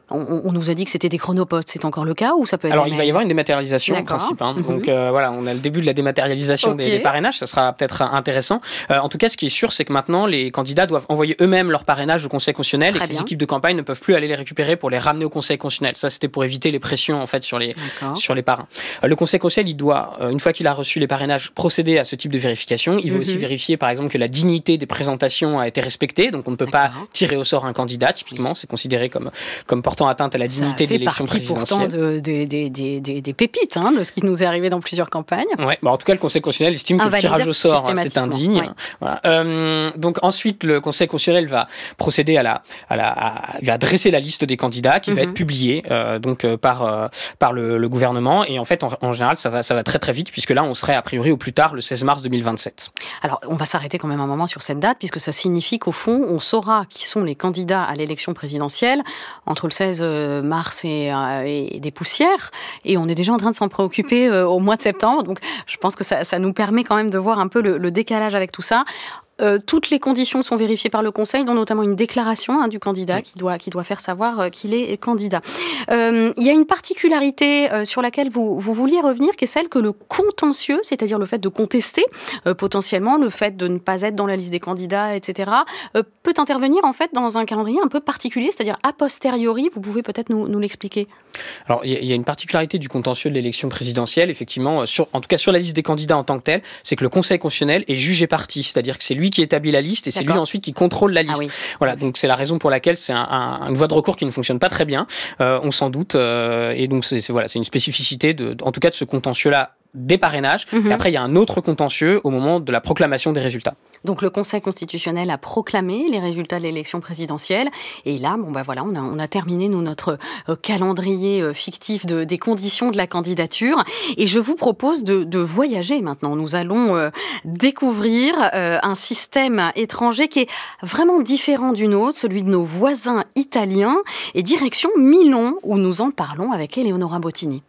On, on nous a dit que c'était des chronopostes, c'est encore le cas ou ça peut être Alors, des il mails va y avoir une dématérialisation en D'accord. principe. Hein. Mm-hmm. Donc euh, voilà, on a le début de la dématérialisation okay. des, des parrainages, ça sera peut-être intéressant. Euh, en tout cas, ce qui est sûr, c'est que maintenant, les candidats doivent envoyer eux-mêmes leur parrainage au Conseil constitutionnel Très et que bien. les équipes de campagne ne peuvent plus aller les récupérer pour les ramener au Conseil constitutionnel. Ça, c'était pour éviter les pressions en fait sur les, sur les parrains. Euh, le Conseil constitutionnel, il doit, euh, une fois qu'il a reçu les parrainages, procéder à ce type de vérification. Il veut mm-hmm. aussi vérifier, par exemple, que la dignité des présentations a été respectée. Donc, on ne peut D'accord. pas tirer au sort un candidat, typiquement. C'est considéré comme, comme portant atteinte à la dignité de l'élection présidentielle. Ça fait partie pourtant de, de, de, de, de, des pépites, hein, de ce qui nous est arrivé dans plusieurs campagnes. Ouais, bah en tout cas, le Conseil constitutionnel estime que le tirage au sort, c'est indigne. Ouais. Voilà. Euh, donc ensuite, le Conseil constitutionnel va procéder à la, à la, à, il va dresser la liste des candidats qui mm-hmm. va être publiée euh, donc euh, par euh, par le, le gouvernement. Et en fait, en, en général, ça va ça va très très vite puisque là, on serait a priori au plus tard le seize mars deux mille vingt-sept. Alors, on va s'arrêter quand même un moment sur cette date puisque ça signifie qu'au fond, on saura qui sont les candidats à l'élection présidentielle entre le seize mars et, euh, et des poussières. Et on est déjà en train de s'en préoccuper euh, au mois de septembre. Donc, je pense que ça, ça nous permet quand même de voir un peu le, le décalage avec tout ça. Euh, toutes les conditions sont vérifiées par le Conseil, dont notamment une déclaration hein, du candidat qui doit, qui doit faire savoir euh, qu'il est candidat. Euh, il y a une particularité euh, sur laquelle vous, vous vouliez revenir, qui est celle que le contentieux, c'est-à-dire le fait de contester euh, potentiellement, le fait de ne pas être dans la liste des candidats, et cetera, euh, peut intervenir en fait dans un calendrier un peu particulier, c'est-à-dire a posteriori. Vous pouvez peut-être nous, nous l'expliquer. Alors, il y a une particularité du contentieux de l'élection présidentielle, effectivement, sur, en tout cas sur la liste des candidats en tant que tel, c'est que le Conseil constitutionnel est jugé parti, c'est-à-dire que c'est lui qui établit la liste et c'est D'accord. lui ensuite qui contrôle la liste. Ah oui. Voilà, donc c'est la raison pour laquelle c'est un, un, une voie de recours qui ne fonctionne pas très bien, euh, on s'en doute, euh, et donc c'est, c'est, voilà, c'est une spécificité, de, en tout cas de ce contentieux-là des parrainages. Mm-hmm. Et après, il y a un autre contentieux au moment de la proclamation des résultats. Donc le Conseil constitutionnel a proclamé les résultats de l'élection présidentielle. Et là, bon, bah voilà, on a, on a terminé nous, notre euh, calendrier euh, fictif de, des conditions de la candidature. Et je vous propose de, de voyager maintenant. Nous allons euh, découvrir euh, un système étranger qui est vraiment différent du nôtre, celui de nos voisins italiens. Et direction Milan, où nous en parlons avec Eleonora Bottini.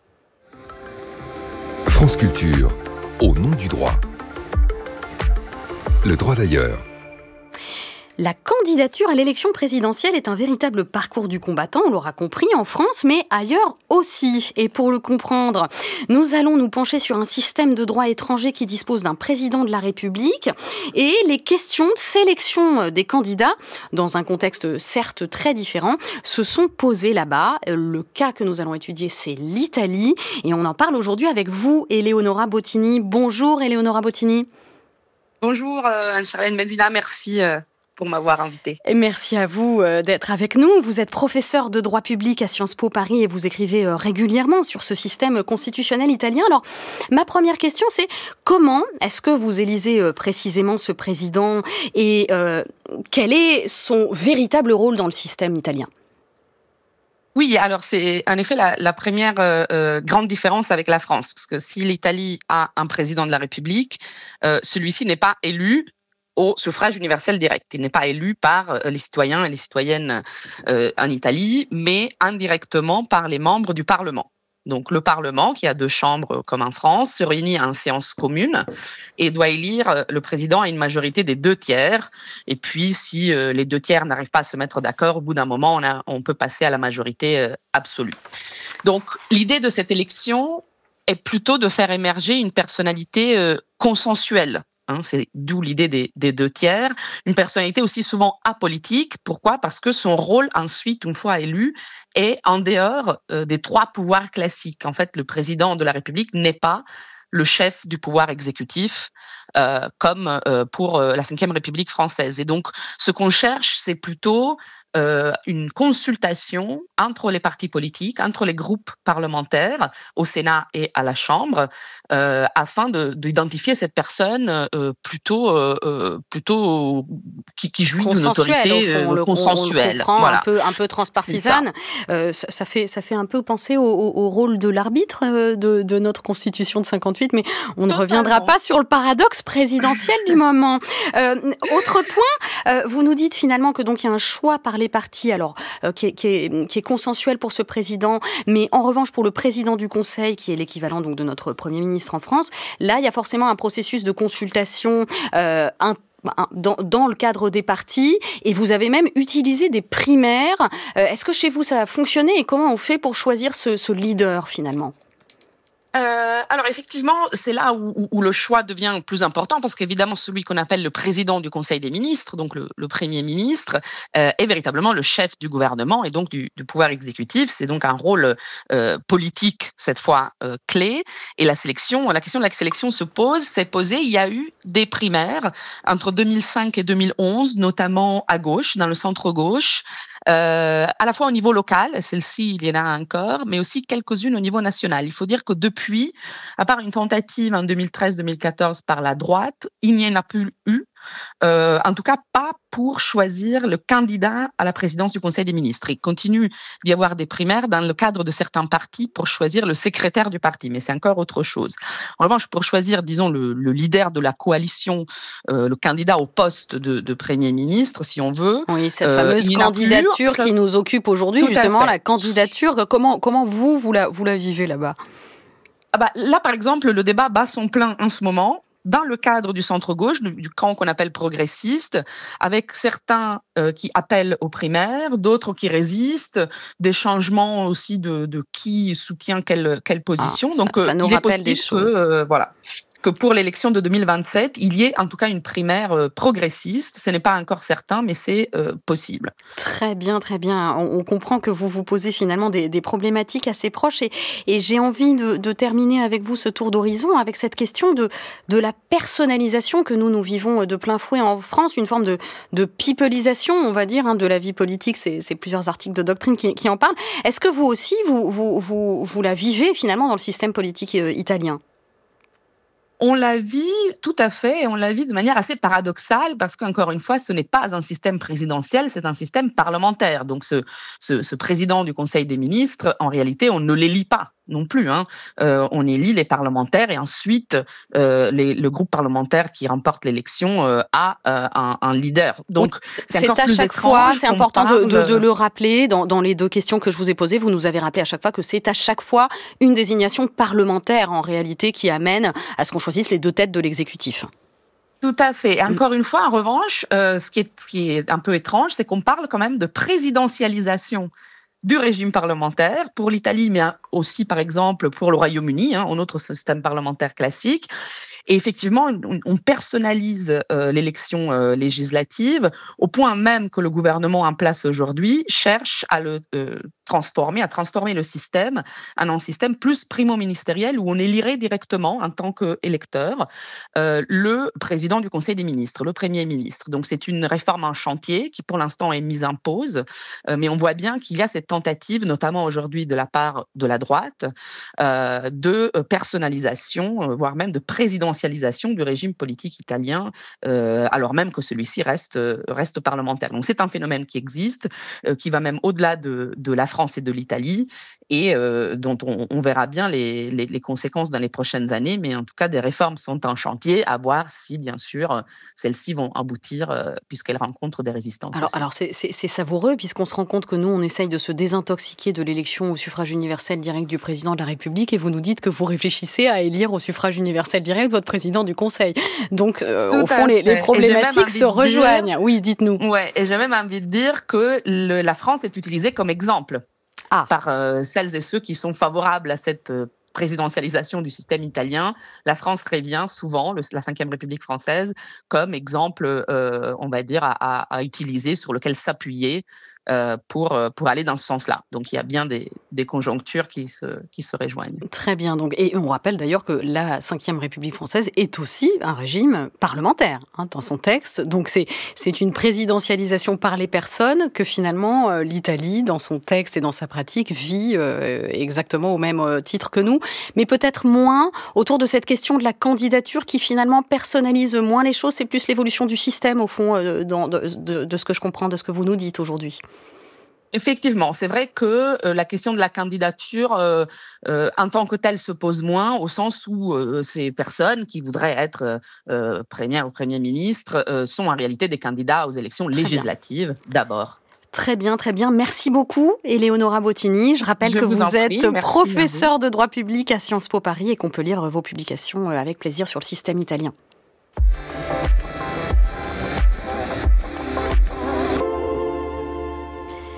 France Culture, au nom du droit. Le droit d'ailleurs. La candidature à l'élection présidentielle est un véritable parcours du combattant, on l'aura compris, en France, mais ailleurs aussi. Et pour le comprendre, nous allons nous pencher sur un système de droit étranger qui dispose d'un président de la République et les questions de sélection des candidats, dans un contexte certes très différent, se sont posées là-bas. Le cas que nous allons étudier, c'est l'Italie. Et on en parle aujourd'hui avec vous, Eleonora Bottini. Bonjour, Eleonora Bottini. Bonjour, euh, Anne-Charlène Bézina, merci euh, pour m'avoir invitée. Et merci à vous euh, d'être avec nous. Vous êtes professeur de droit public à Sciences Po Paris et vous écrivez euh, régulièrement sur ce système constitutionnel italien. Alors, ma première question, c'est comment est-ce que vous élisez euh, précisément ce président et euh, quel est son véritable rôle dans le système italien ? Oui, alors c'est en effet la, la première euh, grande différence avec la France, parce que si l'Italie a un président de la République, euh, celui-ci n'est pas élu au suffrage universel direct. Il n'est pas élu par les citoyens et les citoyennes euh, en Italie, mais indirectement par les membres du Parlement. Donc le Parlement, qui a deux chambres comme en France, se réunit en séance commune et doit élire le président à une majorité des deux tiers. Et puis, si euh, les deux tiers n'arrivent pas à se mettre d'accord, au bout d'un moment, on, a, on peut passer à la majorité euh, absolue. Donc l'idée de cette élection est plutôt de faire émerger une personnalité euh, consensuelle. Hein, c'est d'où l'idée des, des deux tiers. Une personnalité aussi souvent apolitique. Pourquoi ? Parce que son rôle, ensuite, une fois élu, est en dehors euh, des trois pouvoirs classiques. En fait, le président de la République n'est pas le chef du pouvoir exécutif, euh, comme euh, pour euh, la cinquième République française. Et donc, ce qu'on cherche, c'est plutôt euh, une consultation entre les partis politiques, entre les groupes parlementaires, au Sénat et à la Chambre, euh, afin de, d'identifier cette personne euh, plutôt, euh, plutôt qui, qui jouit d'une autorité au fond, euh, consensuelle. On le comprend, voilà. un peu, un peu transpartisane. Ça. Euh, ça, ça, fait, ça fait un peu penser au, au, au rôle de l'arbitre de, de notre Constitution de cinquante-huit, mais on ne reviendra pas sur le paradoxe présidentiel du moment. Euh, autre point, euh, vous nous dites finalement que donc il y a un choix par les partis, alors euh, qui, est, qui, est, qui est consensuel pour ce président, mais en revanche pour le président du Conseil, qui est l'équivalent donc de notre Premier ministre en France, là il y a forcément un processus de consultation euh, interne Dans, dans le cadre des partis, et vous avez même utilisé des primaires. Euh, est-ce que chez vous ça a fonctionné et comment on fait pour choisir ce, ce leader finalement ? Euh, alors effectivement, c'est là où, où, où le choix devient plus important parce qu'évidemment, celui qu'on appelle le président du Conseil des ministres, donc le, le Premier ministre, euh, est véritablement le chef du gouvernement et donc du, du pouvoir exécutif. C'est donc un rôle euh, politique, cette fois, euh, clé. Et la sélection, la question de la sélection se pose, s'est posée. Il y a eu des primaires entre deux mille cinq et deux mille onze, notamment à gauche, dans le centre-gauche, euh, à la fois au niveau local, celle-ci, il y en a encore, mais aussi quelques-unes au niveau national. Il faut dire que depuis, à part une tentative en deux mille treize deux mille quatorze par la droite, il n'y en a plus eu, euh, en tout cas pas pour choisir le candidat à la présidence du Conseil des ministres. Il continue d'y avoir des primaires dans le cadre de certains partis pour choisir le secrétaire du parti, mais c'est encore autre chose. En revanche, pour choisir, disons, le, le leader de la coalition, euh, le candidat au poste de, de Premier ministre, si on veut. Oui, cette euh, fameuse candidature plus, qui nous occupe aujourd'hui, justement, la candidature. Comment, comment vous, vous la, vous la vivez là-bas ? Ah bah, là, par exemple, le débat bat son plein en ce moment, dans le cadre du centre-gauche, du, du camp qu'on appelle progressiste, avec certains euh, qui appellent aux primaires, d'autres qui résistent, des changements aussi de, de qui soutient quelle, quelle position. Ah, Donc, ça, ça nous il est rappelle possible des choses. que, euh, voilà, que pour l'élection de deux mille vingt-sept, il y ait en tout cas une primaire euh, progressiste. Ce n'est pas encore certain, mais c'est euh, possible. Très bien, très bien. On, on comprend que vous vous posez finalement des, des problématiques assez proches. Et, et j'ai envie de, de terminer avec vous ce tour d'horizon avec cette question de, de la personnalisation que nous, nous vivons de plein fouet en France, une forme de, de peopleisation, on va dire, hein, de la vie politique. C'est, c'est plusieurs articles de doctrine qui, qui en parlent. Est-ce que vous aussi, vous, vous, vous, vous la vivez finalement dans le système politique euh, italien ? On la vit tout à fait, et on la vit de manière assez paradoxale parce qu'encore une fois, ce n'est pas un système présidentiel, c'est un système parlementaire. Donc ce, ce, ce président du Conseil des ministres, en réalité, on ne l'élit pas non plus. Hein. Euh, on élit les parlementaires et ensuite euh, les, le groupe parlementaire qui remporte l'élection euh, a euh, un, un leader. Donc c'est, c'est encore à plus chaque étrange fois, c'est important de, de, de de... le rappeler. Dans, dans les deux questions que je vous ai posées, vous nous avez rappelé à chaque fois que c'est à chaque fois une désignation parlementaire en réalité qui amène à ce qu'on choisisse les deux têtes de l'exécutif. Tout à fait. Et encore une fois, en revanche, euh, ce qui est, ce qui est un peu étrange, c'est qu'on parle quand même de présidentialisation du régime parlementaire pour l'Italie, mais aussi, par exemple, pour le Royaume-Uni, hein, un autre système parlementaire classique. Et effectivement, on personnalise euh, l'élection euh, législative au point même que le gouvernement en place aujourd'hui cherche à le euh, transformer, à transformer le système en un système plus primo-ministériel où on élirait directement en tant qu'électeur euh, le président du Conseil des ministres, le Premier ministre. Donc c'est une réforme en chantier qui pour l'instant est mise en pause, euh, mais on voit bien qu'il y a cette tentative, notamment aujourd'hui de la part de la droite, euh, de personnalisation, euh, voire même de présidentialisation du régime politique italien, euh, alors même que celui-ci reste, reste parlementaire. Donc c'est un phénomène qui existe, euh, qui va même au-delà de, de la France et de l'Italie, et euh, dont on, on verra bien les, les, les conséquences dans les prochaines années, mais en tout cas des réformes sont en chantier, à voir si bien sûr celles-ci vont aboutir, euh, puisqu'elles rencontrent des résistances. Alors, alors c'est, c'est, c'est savoureux, puisqu'on se rend compte que nous on essaye de se désintoxiquer de l'élection au suffrage universel direct du président de la République, et vous nous dites que vous réfléchissez à élire au suffrage universel direct votre président du Conseil. Donc, euh, au fond, les, les problématiques se rejoignent. Dire, oui, dites-nous. Ouais, et j'ai même envie de dire que le, la France est utilisée comme exemple ah. par euh, celles et ceux qui sont favorables à cette euh, présidentialisation du système italien. La France revient souvent, le, la cinquième République française, comme exemple, euh, on va dire, à, à, à utiliser, sur lequel s'appuyer Euh, pour, pour aller dans ce sens-là. Donc, il y a bien des, des conjonctures qui se, qui se rejoignent. Très bien. Donc, et on rappelle d'ailleurs que la cinquième République française est aussi un régime parlementaire hein, dans son texte. Donc, c'est, c'est une présidentialisation par les personnes que finalement euh, l'Italie, dans son texte et dans sa pratique, vit euh, exactement au même euh, titre que nous. Mais peut-être moins autour de cette question de la candidature qui finalement personnalise moins les choses. C'est plus l'évolution du système, au fond, euh, dans, de, de, de ce que je comprends, de ce que vous nous dites aujourd'hui. Effectivement, c'est vrai que euh, la question de la candidature euh, euh, en tant que telle se pose moins, au sens où euh, ces personnes qui voudraient être euh, première ou premier ministre euh, sont en réalité des candidats aux élections très législatives bien. D'abord. Très bien, très bien. Merci beaucoup, Eleonora Bottini. Je rappelle Je que vous, vous êtes prie, professeure de droit public à Sciences Po Paris et qu'on peut lire vos publications avec plaisir sur le système italien.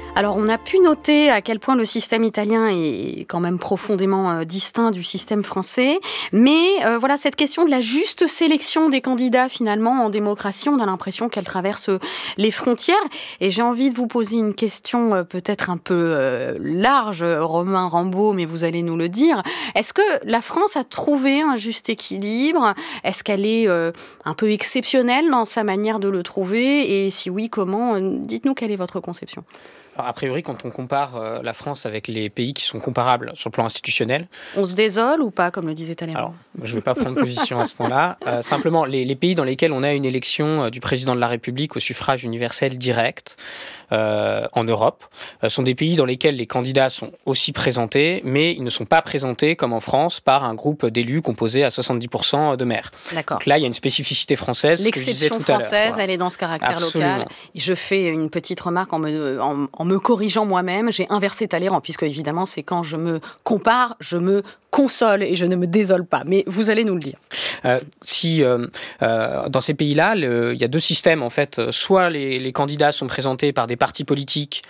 Alors, on a pu noter à quel point le système italien est quand même profondément euh, distinct du système français. Mais euh, voilà, cette question de la juste sélection des candidats, finalement, en démocratie, on a l'impression qu'elle traverse les frontières. Et j'ai envie de vous poser une question euh, peut-être un peu euh, large, Romain Rambaud, mais vous allez nous le dire. Est-ce que la France a trouvé un juste équilibre ? Est-ce qu'elle est euh, un peu exceptionnelle dans sa manière de le trouver ? Et si oui, comment ? Dites-nous quelle est votre conception. Alors, a priori, quand on compare euh, la France avec les pays qui sont comparables sur le plan institutionnel... On se désole ou pas, comme le disait Talleyrand ? Alors, je ne vais pas prendre position à ce point-là. Euh, simplement, les, les pays dans lesquels on a une élection euh, du président de la République au suffrage universel direct euh, en Europe euh, sont des pays dans lesquels les candidats sont aussi présentés, mais ils ne sont pas présentés, comme en France, par un groupe d'élus composé à soixante-dix pour cent de maires. D'accord. Donc là, il y a une spécificité française. L'exception que je disais tout française, à l'heure. Voilà. Elle est dans ce caractère Absolument. local. Et je fais une petite remarque en me, en, en me corrigeant moi-même. J'ai inversé Talleyrand, puisque évidemment, c'est quand je me compare, je me console et je ne me désole pas. Mais vous allez nous le dire. Euh, si euh, euh, dans ces pays-là, le, il y a deux systèmes en fait. Soit les, les candidats sont présentés par des partis politiques.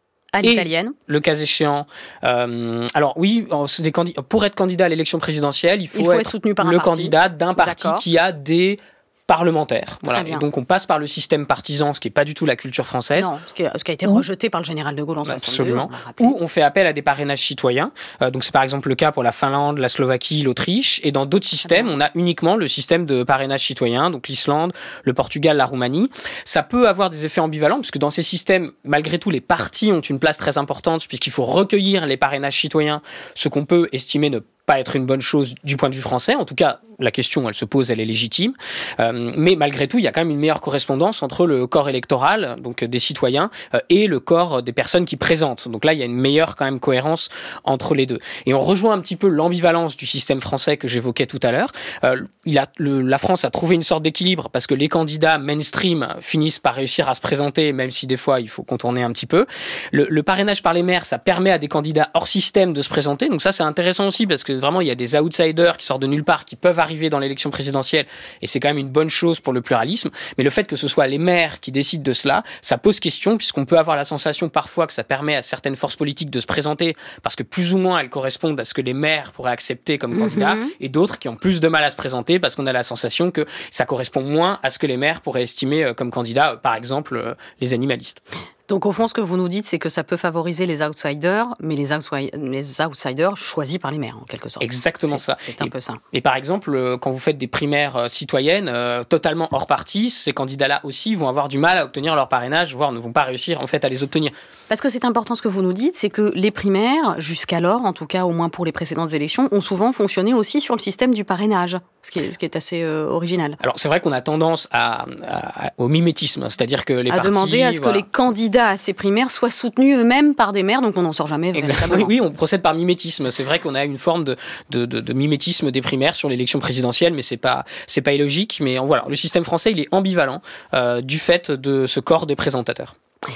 À l'italienne. Le cas échéant. Euh, alors oui, c'est des candidats, pour être candidat à l'élection présidentielle, il faut, il faut être, être soutenu par un le parti. candidat d'un parti D'accord. qui a des parlementaires. Voilà. Et donc on passe par le système partisan, ce qui n'est pas du tout la culture française. Non, ce qui a, ce qui a été ou, rejeté par le général de Gaulle en soixante-deux. Absolument. Ou on fait appel à des parrainages citoyens. Euh, donc c'est par exemple le cas pour la Finlande, la Slovaquie, l'Autriche. Et dans d'autres systèmes, on a uniquement le système de parrainage citoyen, donc l'Islande, le Portugal, la Roumanie. Ça peut avoir des effets ambivalents, puisque dans ces systèmes, malgré tout, les partis ont une place très importante, puisqu'il faut recueillir les parrainages citoyens, ce qu'on peut estimer ne pas être une bonne chose du point de vue français. En tout cas, la question, elle se pose, elle est légitime. Euh, mais malgré tout, il y a quand même une meilleure correspondance entre le corps électoral, donc des citoyens, euh, et le corps des personnes qui présentent. Donc là, il y a une meilleure quand même cohérence entre les deux. Et on rejoint un petit peu l'ambivalence du système français que j'évoquais tout à l'heure. Euh, il a, le, la France a trouvé une sorte d'équilibre parce que les candidats mainstream finissent par réussir à se présenter, même si des fois, il faut contourner un petit peu. Le, le parrainage par les maires, ça permet à des candidats hors système de se présenter. Donc ça, c'est intéressant aussi parce que vraiment, il y a des outsiders qui sortent de nulle part, qui peuvent arriver dans l'élection présidentielle, et c'est quand même une bonne chose pour le pluralisme. Mais le fait que ce soit les maires qui décident de cela, ça pose question, puisqu'on peut avoir la sensation parfois que ça permet à certaines forces politiques de se présenter, parce que plus ou moins elles correspondent à ce que les maires pourraient accepter comme candidats, mmh. et d'autres qui ont plus de mal à se présenter, parce qu'on a la sensation que ça correspond moins à ce que les maires pourraient estimer comme candidats, par exemple les animalistes. Donc au fond, ce que vous nous dites, c'est que ça peut favoriser les outsiders, mais les, outside- les outsiders choisis par les maires, en quelque sorte. Exactement c'est, ça. C'est un et, peu ça. Et par exemple, quand vous faites des primaires citoyennes, euh, totalement hors parti, ces candidats-là aussi vont avoir du mal à obtenir leur parrainage, voire ne vont pas réussir en fait à les obtenir. Parce que c'est important ce que vous nous dites, c'est que les primaires, jusqu'alors, en tout cas au moins pour les précédentes élections, ont souvent fonctionné aussi sur le système du parrainage, ce qui est, ce qui est assez euh, original. Alors c'est vrai qu'on a tendance à, à, au mimétisme, c'est-à-dire que les à partis... À demander à ce voilà. que les candidats à ces primaires soient soutenus eux-mêmes par des maires, donc on n'en sort jamais véritablement. Oui, on procède par mimétisme. C'est vrai qu'on a une forme de, de, de, de mimétisme des primaires sur l'élection présidentielle, mais c'est pas, c'est pas illogique. Mais voilà, le système français, il est ambivalent euh, du fait de ce corps des présentateurs.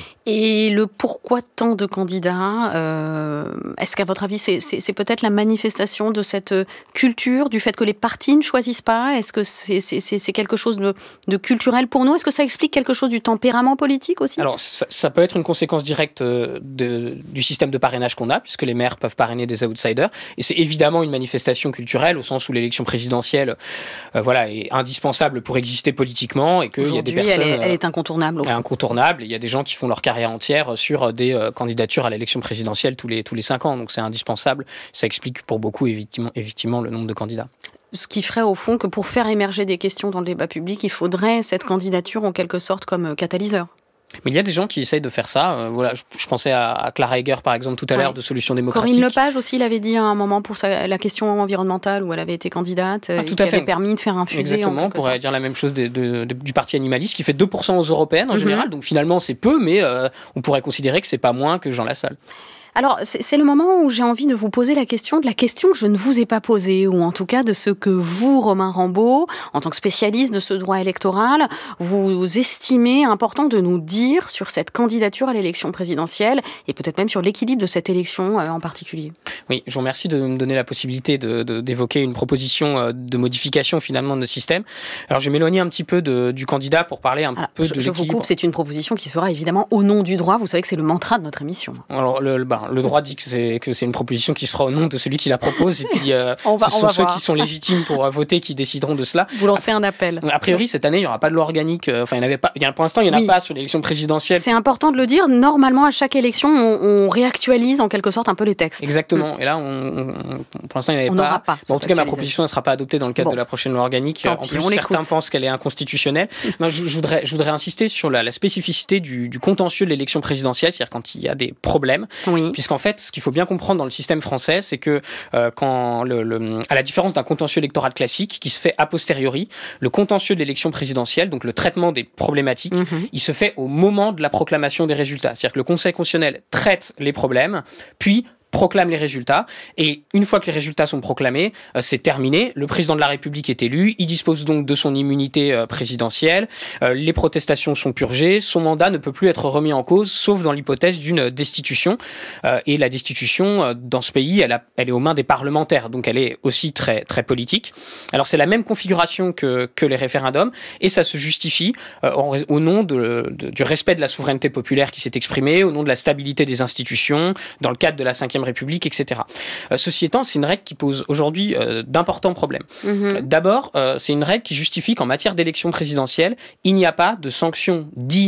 Et le pourquoi tant de candidats, euh, est-ce qu'à votre avis, c'est, c'est, c'est peut-être la manifestation de cette culture, du fait que les partis ne choisissent pas ? Est-ce que c'est, c'est, c'est, c'est quelque chose de, de culturel pour nous ? Est-ce que ça explique quelque chose du tempérament politique aussi ? Alors, ça, ça peut être une conséquence directe de, du système de parrainage qu'on a, puisque les maires peuvent parrainer des outsiders. Et c'est évidemment une manifestation culturelle, au sens où l'élection présidentielle euh, voilà, est indispensable pour exister politiquement. Et qu'il y a des personnes, elle est, elle est incontournable. Au fond. Incontournable. Il y a des gens qui font leur carrière entière sur des euh, candidatures à l'élection présidentielle tous les, tous les cinq ans. Donc c'est indispensable. Ça explique pour beaucoup, effectivement, effectivement le nombre de candidats. Ce qui ferait au fond que pour faire émerger des questions dans le débat public, il faudrait cette candidature en quelque sorte comme catalyseur. Mais il y a des gens qui essayent de faire ça. Euh, voilà, je, je pensais à, à Clara Heger, par exemple, tout à ouais. l'heure, de Solutions démocratiques. Corinne Lepage aussi l'avait dit à un moment pour sa, la question environnementale où elle avait été candidate ah, et tout qui à fait. avait permis de faire infuser. Exactement, on pourrait dire la même chose de, de, de, du parti animaliste qui fait deux pour cent aux européennes en mm-hmm. général. Donc finalement, c'est peu, mais euh, on pourrait considérer que c'est pas moins que Jean Lassalle. Alors, c'est, c'est le moment où j'ai envie de vous poser la question de la question que je ne vous ai pas posée, ou en tout cas de ce que vous, Romain Rambaud, en tant que spécialiste de ce droit électoral, vous estimez important de nous dire sur cette candidature à l'élection présidentielle, et peut-être même sur l'équilibre de cette élection euh, en particulier. Oui, je vous remercie de me donner la possibilité de, de, d'évoquer une proposition de modification finalement de notre système. Alors, je vais m'éloigner un petit peu de, du candidat pour parler un Alors, peu je, de je l'équilibre. Je vous coupe, c'est une proposition qui se fera évidemment au nom du droit. Vous savez que c'est le mantra de notre émission. Alors, le, ben, le droit dit que c'est, que c'est une proposition qui se fera au nom de celui qui la propose, et puis euh, on va, ce on sont va ceux voir. qui sont légitimes pour voter qui décideront de cela. Vous lancez un appel. A priori, cette année, il n'y aura pas de loi organique. Enfin, il n'y en avait pas. Pour l'instant, il n'y en a oui. pas sur l'élection présidentielle. C'est important de le dire. Normalement, à chaque élection, on, on réactualise en quelque sorte un peu les textes. Exactement. Mmh. Et là, on, on, pour l'instant, il n'y en avait on pas. n'aura pas. Bon, en tout cas, ma proposition ne sera pas adoptée dans le cadre bon. de la prochaine loi organique. Tant en pis, plus, on certains l'écoute. pensent qu'elle est inconstitutionnelle. Non, je, je, voudrais, je voudrais insister sur la, la spécificité du, du contentieux de l'élection présidentielle, c'est-à-dire quand il y a des problèmes. Oui. Puisqu'en fait, ce qu'il faut bien comprendre dans le système français, c'est que euh, quand, le, le, à la différence d'un contentieux électoral classique qui se fait a posteriori, le contentieux de l'élection présidentielle, donc le traitement des problématiques, mmh. il se fait au moment de la proclamation des résultats. C'est-à-dire que le Conseil constitutionnel traite les problèmes, puis proclame les résultats, et une fois que les résultats sont proclamés, euh, c'est terminé, le président de la République est élu, il dispose donc de son immunité euh, présidentielle, euh, les protestations sont purgées, son mandat ne peut plus être remis en cause, sauf dans l'hypothèse d'une destitution, euh, et la destitution, euh, dans ce pays, elle, a, elle est aux mains des parlementaires, donc elle est aussi très, très politique. Alors c'est la même configuration que, que les référendums, et ça se justifie euh, au, au nom de, de, du respect de la souveraineté populaire qui s'est exprimé, au nom de la stabilité des institutions, dans le cadre de la cinquième République, et cetera. Euh, ceci étant, c'est une règle qui pose aujourd'hui euh, d'importants problèmes. Mmh. D'abord, euh, c'est une règle qui justifie qu'en matière d'élection présidentielle, il n'y a pas de sanction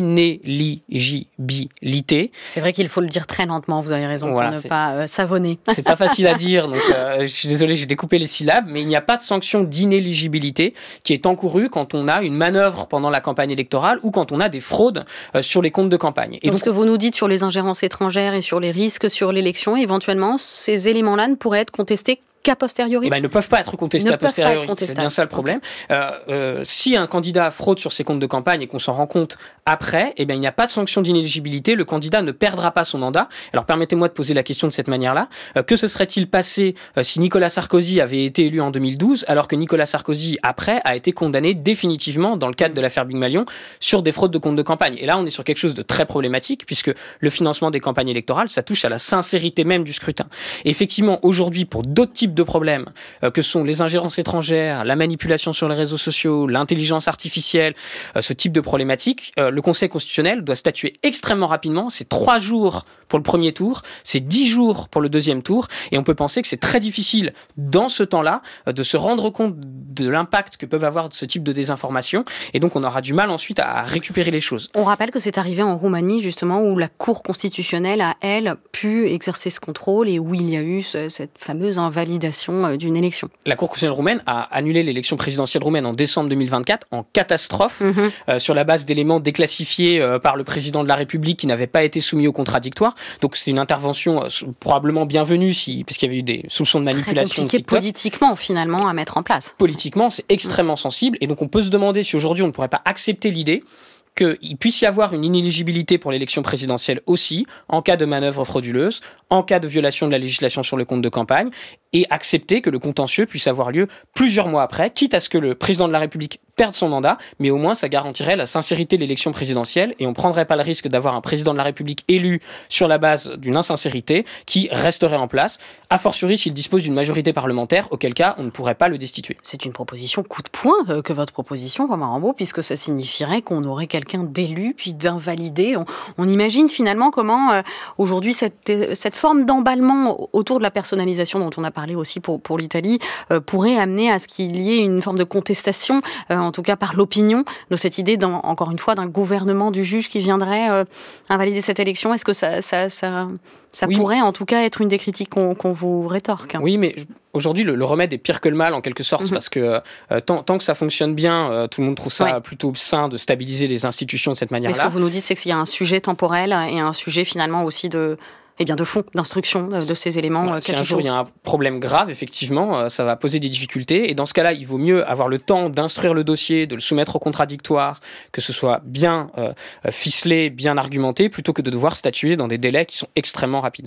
d'inéligibilité. C'est vrai qu'il faut le dire très lentement, vous avez raison, voilà, pour ne c'est... pas euh, savonner. C'est pas facile à dire, donc euh, je suis désolé, j'ai découpé les syllabes, mais il n'y a pas de sanction d'inéligibilité qui est encourue quand on a une manœuvre pendant la campagne électorale ou quand on a des fraudes euh, sur les comptes de campagne. Et donc, donc, ce que vous nous dites sur les ingérences étrangères et sur les risques sur l'élection, éventuellement, ces éléments-là ne pourraient être contestés qu'à posteriori. Eh ben, ils ne peuvent pas être contestés à posteriori. C'est bien ça le problème. Okay. Euh, euh, si un candidat fraude sur ses comptes de campagne et qu'on s'en rend compte après, eh ben, il n'y a pas de sanction d'inéligibilité. Le candidat ne perdra pas son mandat. Alors permettez-moi de poser la question de cette manière-là. Euh, que se serait-il passé euh, si Nicolas Sarkozy avait été élu en deux mille douze, alors que Nicolas Sarkozy, après, a été condamné définitivement dans le cadre de l'affaire Big Malion sur des fraudes de comptes de campagne. Et là, on est sur quelque chose de très problématique puisque le financement des campagnes électorales, ça touche à la sincérité même du scrutin. Et effectivement, aujourd'hui, pour d'autres types de problèmes euh, que sont les ingérences étrangères, la manipulation sur les réseaux sociaux, l'intelligence artificielle, euh, ce type de problématiques, euh, le Conseil constitutionnel doit statuer extrêmement rapidement. C'est trois jours pour le premier tour, c'est dix jours pour le deuxième tour, et on peut penser que c'est très difficile dans ce temps-là euh, de se rendre compte de l'impact que peuvent avoir ce type de désinformation, et donc on aura du mal ensuite à récupérer les choses. On rappelle que c'est arrivé en Roumanie justement où la Cour constitutionnelle a, elle, pu exercer ce contrôle et où il y a eu ce, cette fameuse invalidation d'une élection. La Cour constitutionnelle roumaine a annulé l'élection présidentielle roumaine en décembre deux mille vingt-quatre en catastrophe, mmh. euh, sur la base d'éléments déclassifiés euh, par le président de la République qui n'avaient pas été soumis au contradictoire. Donc c'est une intervention euh, probablement bienvenue si, parce qu'il y avait eu des soupçons de manipulation. Très compliqué politiquement finalement à mettre en place. Politiquement, c'est extrêmement mmh. sensible, et donc on peut se demander si aujourd'hui on ne pourrait pas accepter l'idée qu'il puisse y avoir une inéligibilité pour l'élection présidentielle aussi, en cas de manœuvre frauduleuse, en cas de violation de la législation sur le compte de campagne, et accepter que le contentieux puisse avoir lieu plusieurs mois après, quitte à ce que le président de la République perde son mandat, mais au moins ça garantirait la sincérité de l'élection présidentielle, et on ne prendrait pas le risque d'avoir un président de la République élu sur la base d'une insincérité qui resterait en place, a fortiori s'il dispose d'une majorité parlementaire, auquel cas on ne pourrait pas le destituer. C'est une proposition coup de poing euh, que votre proposition, Romain Rambaud, puisque ça signifierait qu'on aurait quelqu'un d'élu puis d'invalidé. On, on imagine finalement comment euh, aujourd'hui cette, cette forme d'emballement autour de la personnalisation dont on a parlé aussi pour, pour l'Italie euh, pourrait amener à ce qu'il y ait une forme de contestation, euh, en tout cas par l'opinion, de cette idée, d'un, encore une fois, d'un gouvernement du juge qui viendrait euh, invalider cette élection. Est-ce que ça, ça, ça, ça oui. pourrait en tout cas être une des critiques qu'on, qu'on vous rétorque? Oui, mais aujourd'hui, le, le remède est pire que le mal en quelque sorte, mmh. parce que euh, tant, tant que ça fonctionne bien, euh, tout le monde trouve ça ouais. plutôt sain de stabiliser les institutions de cette manière-là. Mais ce que vous nous dites, c'est qu'il y a un sujet temporel et un sujet finalement aussi de... Eh bien, de fond, d'instruction de ces éléments. Voilà, si un jour il y a un problème grave, effectivement, ça va poser des difficultés. Et dans ce cas-là, il vaut mieux avoir le temps d'instruire le dossier, de le soumettre au contradictoire, que ce soit bien euh, ficelé, bien argumenté, plutôt que de devoir statuer dans des délais qui sont extrêmement rapides.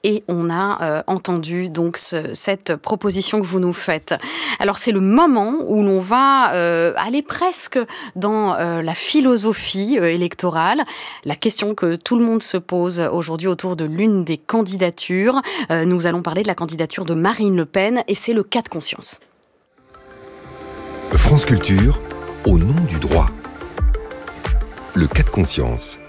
et on a euh, entendu donc ce, cette proposition que vous nous faites. Alors c'est le moment où l'on va euh, aller presque dans euh, la philosophie euh, électorale, la question que tout le monde se pose aujourd'hui autour de l'une des candidatures. Euh, nous allons parler de la candidature de Marine Le Pen et c'est le cas de conscience. France Culture, au nom du droit. Le cas de conscience.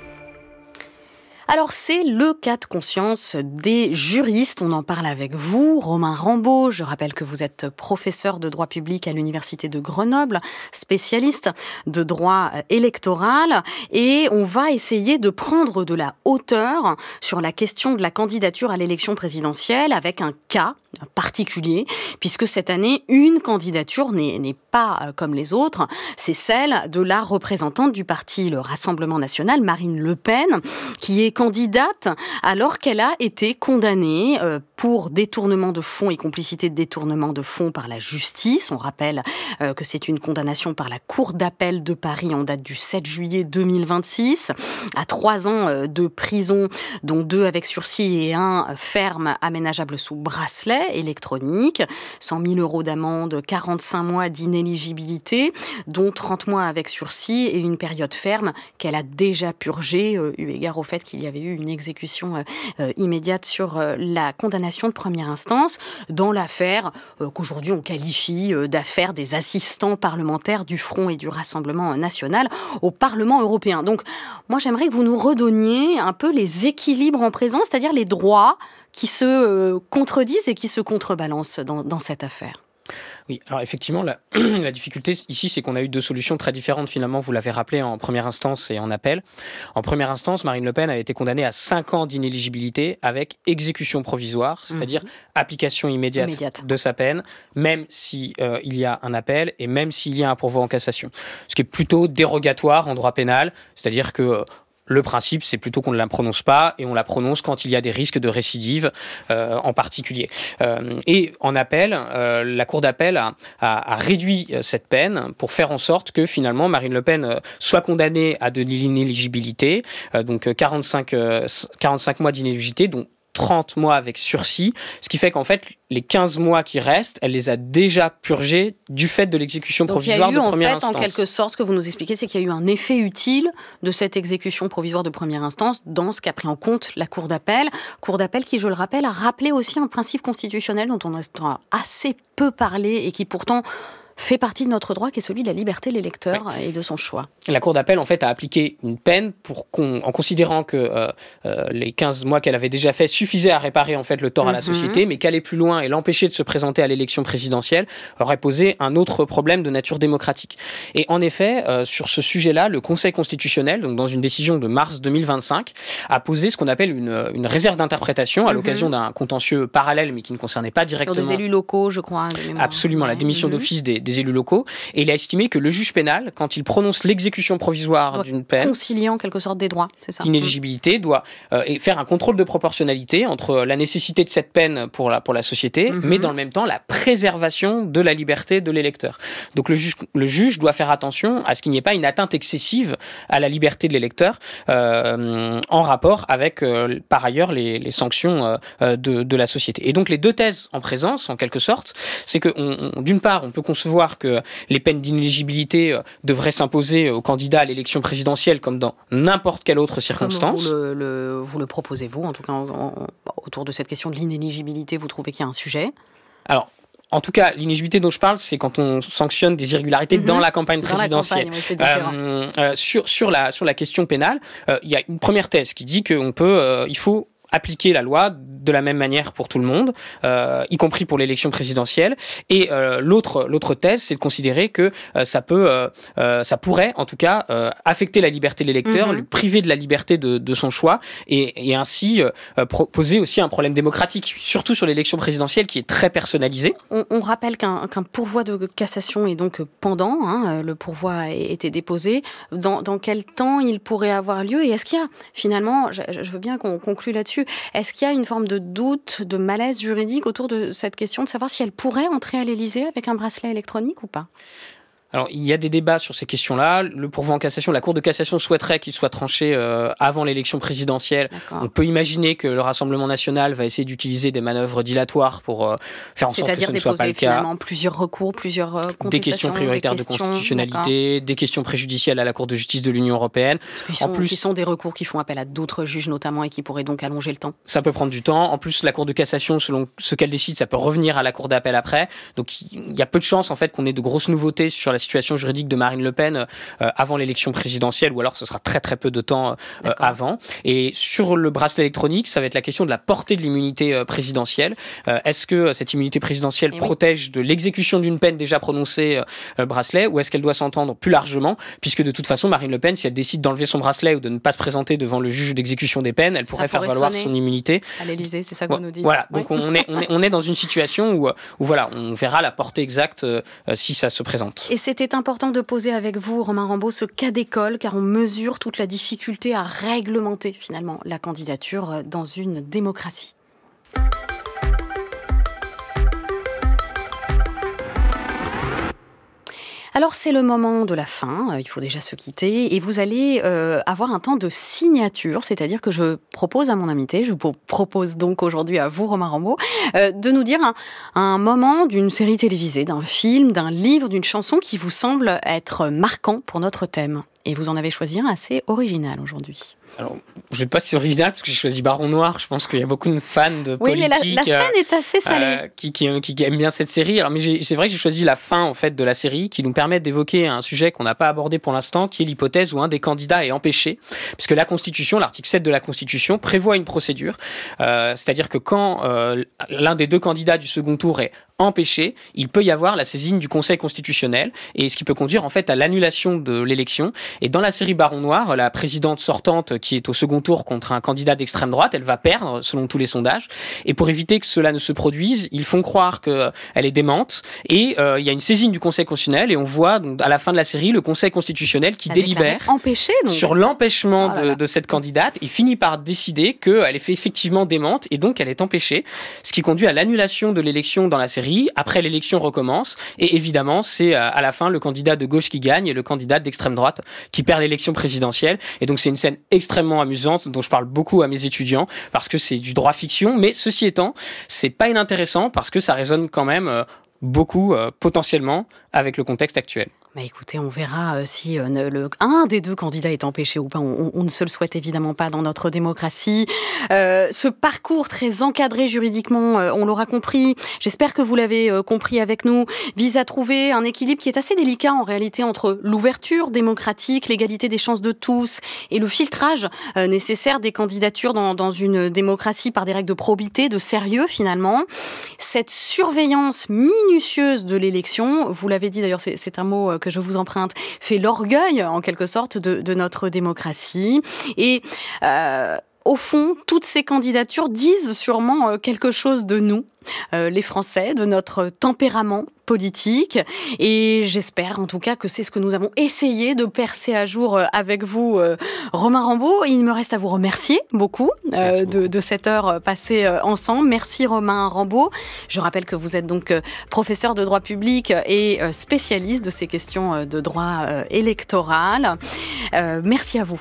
Alors c'est le cas de conscience des juristes, on en parle avec vous, Romain Rambaud, je rappelle que vous êtes professeur de droit public à l'Université de Grenoble, spécialiste de droit électoral, et on va essayer de prendre de la hauteur sur la question de la candidature à l'élection présidentielle avec un cas particulier, puisque cette année, une candidature n'est, n'est pas comme les autres, c'est celle de la représentante du parti Le Rassemblement National, Marine Le Pen, qui est candidate alors qu'elle a été condamnée euh, pour détournement de fonds et complicité de détournement de fonds par la justice. On rappelle euh, que c'est une condamnation par la Cour d'appel de Paris en date du sept juillet deux mille vingt-six à trois ans euh, de prison, dont deux avec sursis et un ferme aménageable sous bracelet électronique, cent mille euros d'amende, quarante-cinq mois d'inéligibilité, dont trente mois avec sursis et une période ferme qu'elle a déjà purgée, euh, eu égard au fait qu'il y avait eu une exécution euh, immédiate sur euh, la condamnation de première instance dans l'affaire euh, qu'aujourd'hui on qualifie euh, d'affaire des assistants parlementaires du Front et du Rassemblement national au Parlement européen. Donc moi j'aimerais que vous nous redonniez un peu les équilibres en présence, c'est-à-dire les droits qui se euh, contredisent et qui se contrebalancent dans, dans cette affaire. Oui, alors effectivement, la, la difficulté ici, c'est qu'on a eu deux solutions très différentes, finalement, vous l'avez rappelé, en première instance et en appel. En première instance, Marine Le Pen a été condamnée à cinq ans d'inéligibilité avec exécution provisoire, c'est-à-dire mmh. application immédiate, immédiate de sa peine, même s'il euh, y a un appel et même s'il y a un pourvoi en cassation. Ce qui est plutôt dérogatoire en droit pénal, c'est-à-dire que euh, le principe, c'est plutôt qu'on ne la prononce pas et on la prononce quand il y a des risques de récidive euh, en particulier. Euh, et en appel, euh, la Cour d'appel a, a, a réduit cette peine pour faire en sorte que finalement Marine Le Pen soit condamnée à de l'inéligibilité, euh, donc quarante-cinq, euh, quarante-cinq mois d'inéligibilité, dont trente mois avec sursis, ce qui fait qu'en fait, les quinze mois qui restent, elle les a déjà purgés du fait de l'exécution Donc, provisoire de première instance. Donc il y a eu en fait, en quelque sorte, ce que vous nous expliquez, c'est qu'il y a eu un effet utile de cette exécution provisoire de première instance dans ce qu'a pris en compte la Cour d'appel. Cour d'appel qui, je le rappelle, a rappelé aussi un principe constitutionnel dont on a assez peu parlé et qui pourtant fait partie de notre droit, qui est celui de la liberté de l'électeur oui. et de son choix. La Cour d'appel, en fait, a appliqué une peine pour qu'on, en considérant que euh, euh, les quinze mois qu'elle avait déjà fait suffisaient à réparer en fait le tort mm-hmm. à la société, mais qu'aller plus loin et l'empêcher de se présenter à l'élection présidentielle aurait posé un autre problème de nature démocratique. Et en effet, euh, sur ce sujet-là, le Conseil constitutionnel, donc dans une décision de mars deux mille vingt-cinq, a posé ce qu'on appelle une, une réserve d'interprétation à mm-hmm. l'occasion d'un contentieux parallèle, mais qui ne concernait pas directement... Pour des élus locaux, je crois. Absolument, ouais. la démission mm-hmm. d'office des des élus locaux, et il a estimé que le juge pénal, quand il prononce l'exécution provisoire doit d'une peine, concilier en quelque sorte des droits, c'est ça, d'inéligibilité, doit euh, faire un contrôle de proportionnalité entre la nécessité de cette peine pour la, pour la société, mm-hmm. mais dans le même temps la préservation de la liberté de l'électeur. Donc le juge, le juge doit faire attention à ce qu'il n'y ait pas une atteinte excessive à la liberté de l'électeur euh, en rapport avec euh, par ailleurs les, les sanctions euh, de, de la société. Et donc les deux thèses en présence, en quelque sorte, c'est que on, on, d'une part on peut concevoir que les peines d'inéligibilité euh, devraient s'imposer aux candidats à l'élection présidentielle comme dans n'importe quelle autre circonstance. Comme vous le, le, vous le proposez, vous, en tout cas, en, en, autour de cette question de l'inéligibilité, vous trouvez qu'il y a un sujet ? Alors, en tout cas, l'inéligibilité dont je parle, c'est quand on sanctionne des irrégularités mmh. dans la campagne présidentielle. Dans la campagne, oui, c'est différent. Euh, euh, sur, sur, la, sur la question pénale, euh, il y a une première thèse qui dit qu'on peut, euh, il faut appliquer la loi de la même manière pour tout le monde, euh, y compris pour l'élection présidentielle. Et euh, l'autre l'autre thèse, c'est de considérer que euh, ça peut, euh, euh, ça pourrait, en tout cas, euh, affecter la liberté de l'électeur, mm-hmm. lui priver de la liberté de, de son choix, et, et ainsi euh, poser aussi un problème démocratique, surtout sur l'élection présidentielle qui est très personnalisée. On, on rappelle qu'un, qu'un pourvoi de cassation est donc pendant, hein, le pourvoi a été déposé. Dans, dans quel temps il pourrait avoir lieu ? Et est-ce qu'il y a, finalement, je, je veux bien qu'on conclue là-dessus, est-ce qu'il y a une forme de doute, de malaise juridique autour de cette question de savoir si elle pourrait entrer à l'Élysée avec un bracelet électronique ou pas ? Alors, il y a des débats sur ces questions-là. Le pourvoi en cassation, la Cour de cassation souhaiterait qu'il soit tranché euh, avant l'élection présidentielle. D'accord. On peut imaginer que le Rassemblement national va essayer d'utiliser des manœuvres dilatoires pour euh, faire en sorte que ce ne soit pas le cas. C'est-à-dire déposer finalement plusieurs recours, plusieurs euh, contestations. Des questions prioritaires des questions, de constitutionnalité, d'accord. Des questions préjudicielles à la Cour de justice de l'Union européenne. Qui sont, en plus, qui sont des recours qui font appel à d'autres juges notamment et qui pourraient donc allonger le temps. Ça peut prendre du temps. En plus, la Cour de cassation, selon ce qu'elle décide, ça peut revenir à la Cour d'appel après. Donc, il y a peu de chances en fait qu'on ait de grosses nouveautés sur la situation juridique de Marine Le Pen euh, avant l'élection présidentielle, ou alors ce sera très très peu de temps euh, avant. Et sur le bracelet électronique, ça va être la question de la portée de l'immunité euh, présidentielle. Euh, est-ce que cette immunité présidentielle Et protège oui. de l'exécution d'une peine déjà prononcée, euh, le bracelet, ou est-ce qu'elle doit s'entendre plus largement, puisque de toute façon, Marine Le Pen, si elle décide d'enlever son bracelet ou de ne pas se présenter devant le juge d'exécution des peines, elle pourrait, pourrait faire valoir son immunité. À l'Élysée, c'est ça que vous nous dites. Voilà, oui. donc on est, on, est, on est dans une situation où, où voilà, on verra la portée exacte euh, si ça se présente. Et c'était important de poser avec vous, Romain Rambaud, ce cas d'école, car on mesure toute la difficulté à réglementer finalement la candidature dans une démocratie. Alors c'est le moment de la fin, il faut déjà se quitter et vous allez euh, avoir un temps de signature, c'est-à-dire que je propose à mon invité, je vous propose donc aujourd'hui à vous Romain Rambaud, euh, de nous dire un, un moment d'une série télévisée, d'un film, d'un livre, d'une chanson qui vous semble être marquant pour notre thème. Et vous en avez choisi un assez original aujourd'hui. Alors, je ne vais pas si original parce que j'ai choisi Baron Noir. Je pense qu'il y a beaucoup de fans de oui, politique. Oui, mais la, la scène euh, est assez salée. Euh, qui, qui, qui aiment bien cette série. Alors, mais j'ai, c'est vrai que j'ai choisi la fin en fait de la série qui nous permet d'évoquer un sujet qu'on n'a pas abordé pour l'instant, qui est l'hypothèse où un des candidats est empêché, puisque la Constitution, l'article sept de la Constitution, prévoit une procédure. Euh, c'est-à-dire que quand euh, l'un des deux candidats du second tour est empêché, il peut y avoir la saisine du Conseil constitutionnel, et ce qui peut conduire en fait à l'annulation de l'élection. Et dans la série Baron Noir, la présidente sortante qui est au second tour contre un candidat d'extrême droite, elle va perdre selon tous les sondages. Et pour éviter que cela ne se produise, ils font croire qu'elle est démente. Et euh, il y a une saisine du Conseil constitutionnel, et on voit donc, à la fin de la série le Conseil constitutionnel qui délibère empêché, donc. sur l'empêchement oh de, de cette candidate, et finit par décider qu'elle est fait effectivement démente, et donc elle est empêchée, ce qui conduit à l'annulation de l'élection dans la série. Après, l'élection recommence, et évidemment, c'est à la fin le candidat de gauche qui gagne et le candidat d'extrême droite qui perd l'élection présidentielle. Et donc, c'est une scène extrêmement amusante dont je parle beaucoup à mes étudiants parce que c'est du droit fiction. Mais ceci étant, c'est pas inintéressant parce que ça résonne quand même euh, beaucoup, euh, potentiellement, avec le contexte actuel. Bah écoutez, on verra euh, si euh, le, un des deux candidats est empêché ou pas. On, on ne se le souhaite évidemment pas dans notre démocratie. Euh, ce parcours très encadré juridiquement, euh, on l'aura compris, j'espère que vous l'avez euh, compris avec nous, vise à trouver un équilibre qui est assez délicat en réalité entre l'ouverture démocratique, l'égalité des chances de tous et le filtrage euh, nécessaire des candidatures dans, dans une démocratie par des règles de probité, de sérieux finalement. Cette surveillance minutieuse de l'élection, vous l'avez dit d'ailleurs, c'est, c'est un mot que je vous emprunte, fait l'orgueil en quelque sorte de, de notre démocratie. Et euh, au fond, toutes ces candidatures disent sûrement quelque chose de nous, euh, les Français, de notre tempérament politique. Et j'espère en tout cas que c'est ce que nous avons essayé de percer à jour avec vous, euh, Romain Rambaud. Il me reste à vous remercier beaucoup, euh, de, de cette heure passée ensemble. Merci Romain Rambaud. Je rappelle que vous êtes donc professeur de droit public et spécialiste de ces questions de droit euh, électoral. Euh, merci à vous.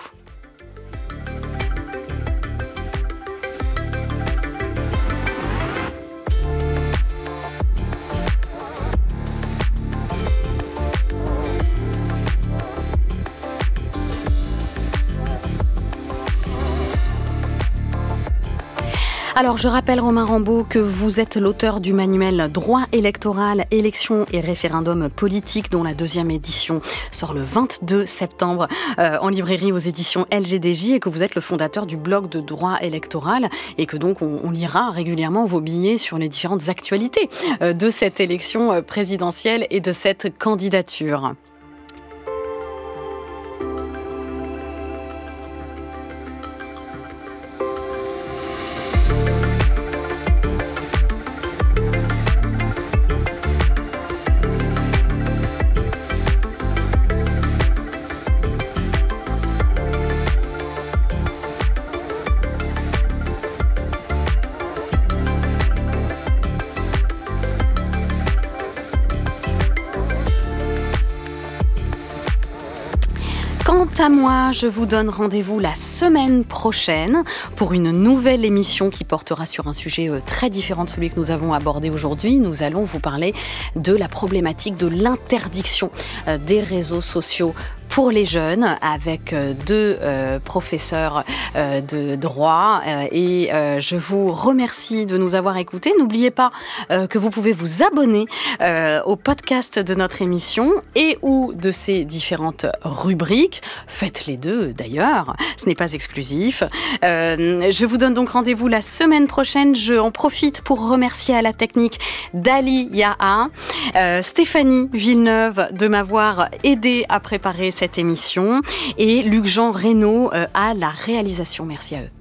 Alors, je rappelle, Romain Rambaud, que vous êtes l'auteur du manuel Droit électoral, élections et référendum politique, dont la deuxième édition sort le vingt-deux septembre euh, en librairie aux éditions L G D J, et que vous êtes le fondateur du blog de droit électoral, et que donc on, on lira régulièrement vos billets sur les différentes actualités euh, de cette élection présidentielle et de cette candidature. à moi, je vous donne rendez-vous la semaine prochaine pour une nouvelle émission qui portera sur un sujet très différent de celui que nous avons abordé aujourd'hui. Nous allons vous parler de la problématique de l'interdiction des réseaux sociaux pour les jeunes, avec deux euh, professeurs euh, de droit. Euh, et euh, je vous remercie de nous avoir écoutés. N'oubliez pas euh, que vous pouvez vous abonner euh, au podcast de notre émission et ou de ses différentes rubriques. Faites les deux d'ailleurs, ce n'est pas exclusif. Euh, je vous donne donc rendez-vous la semaine prochaine. Je en profite pour remercier à la technique Dali Yaha, euh, Stéphanie Villeneuve de m'avoir aidé à préparer cette émission et Luc-Jean Reynaud euh, à la réalisation. Merci à eux.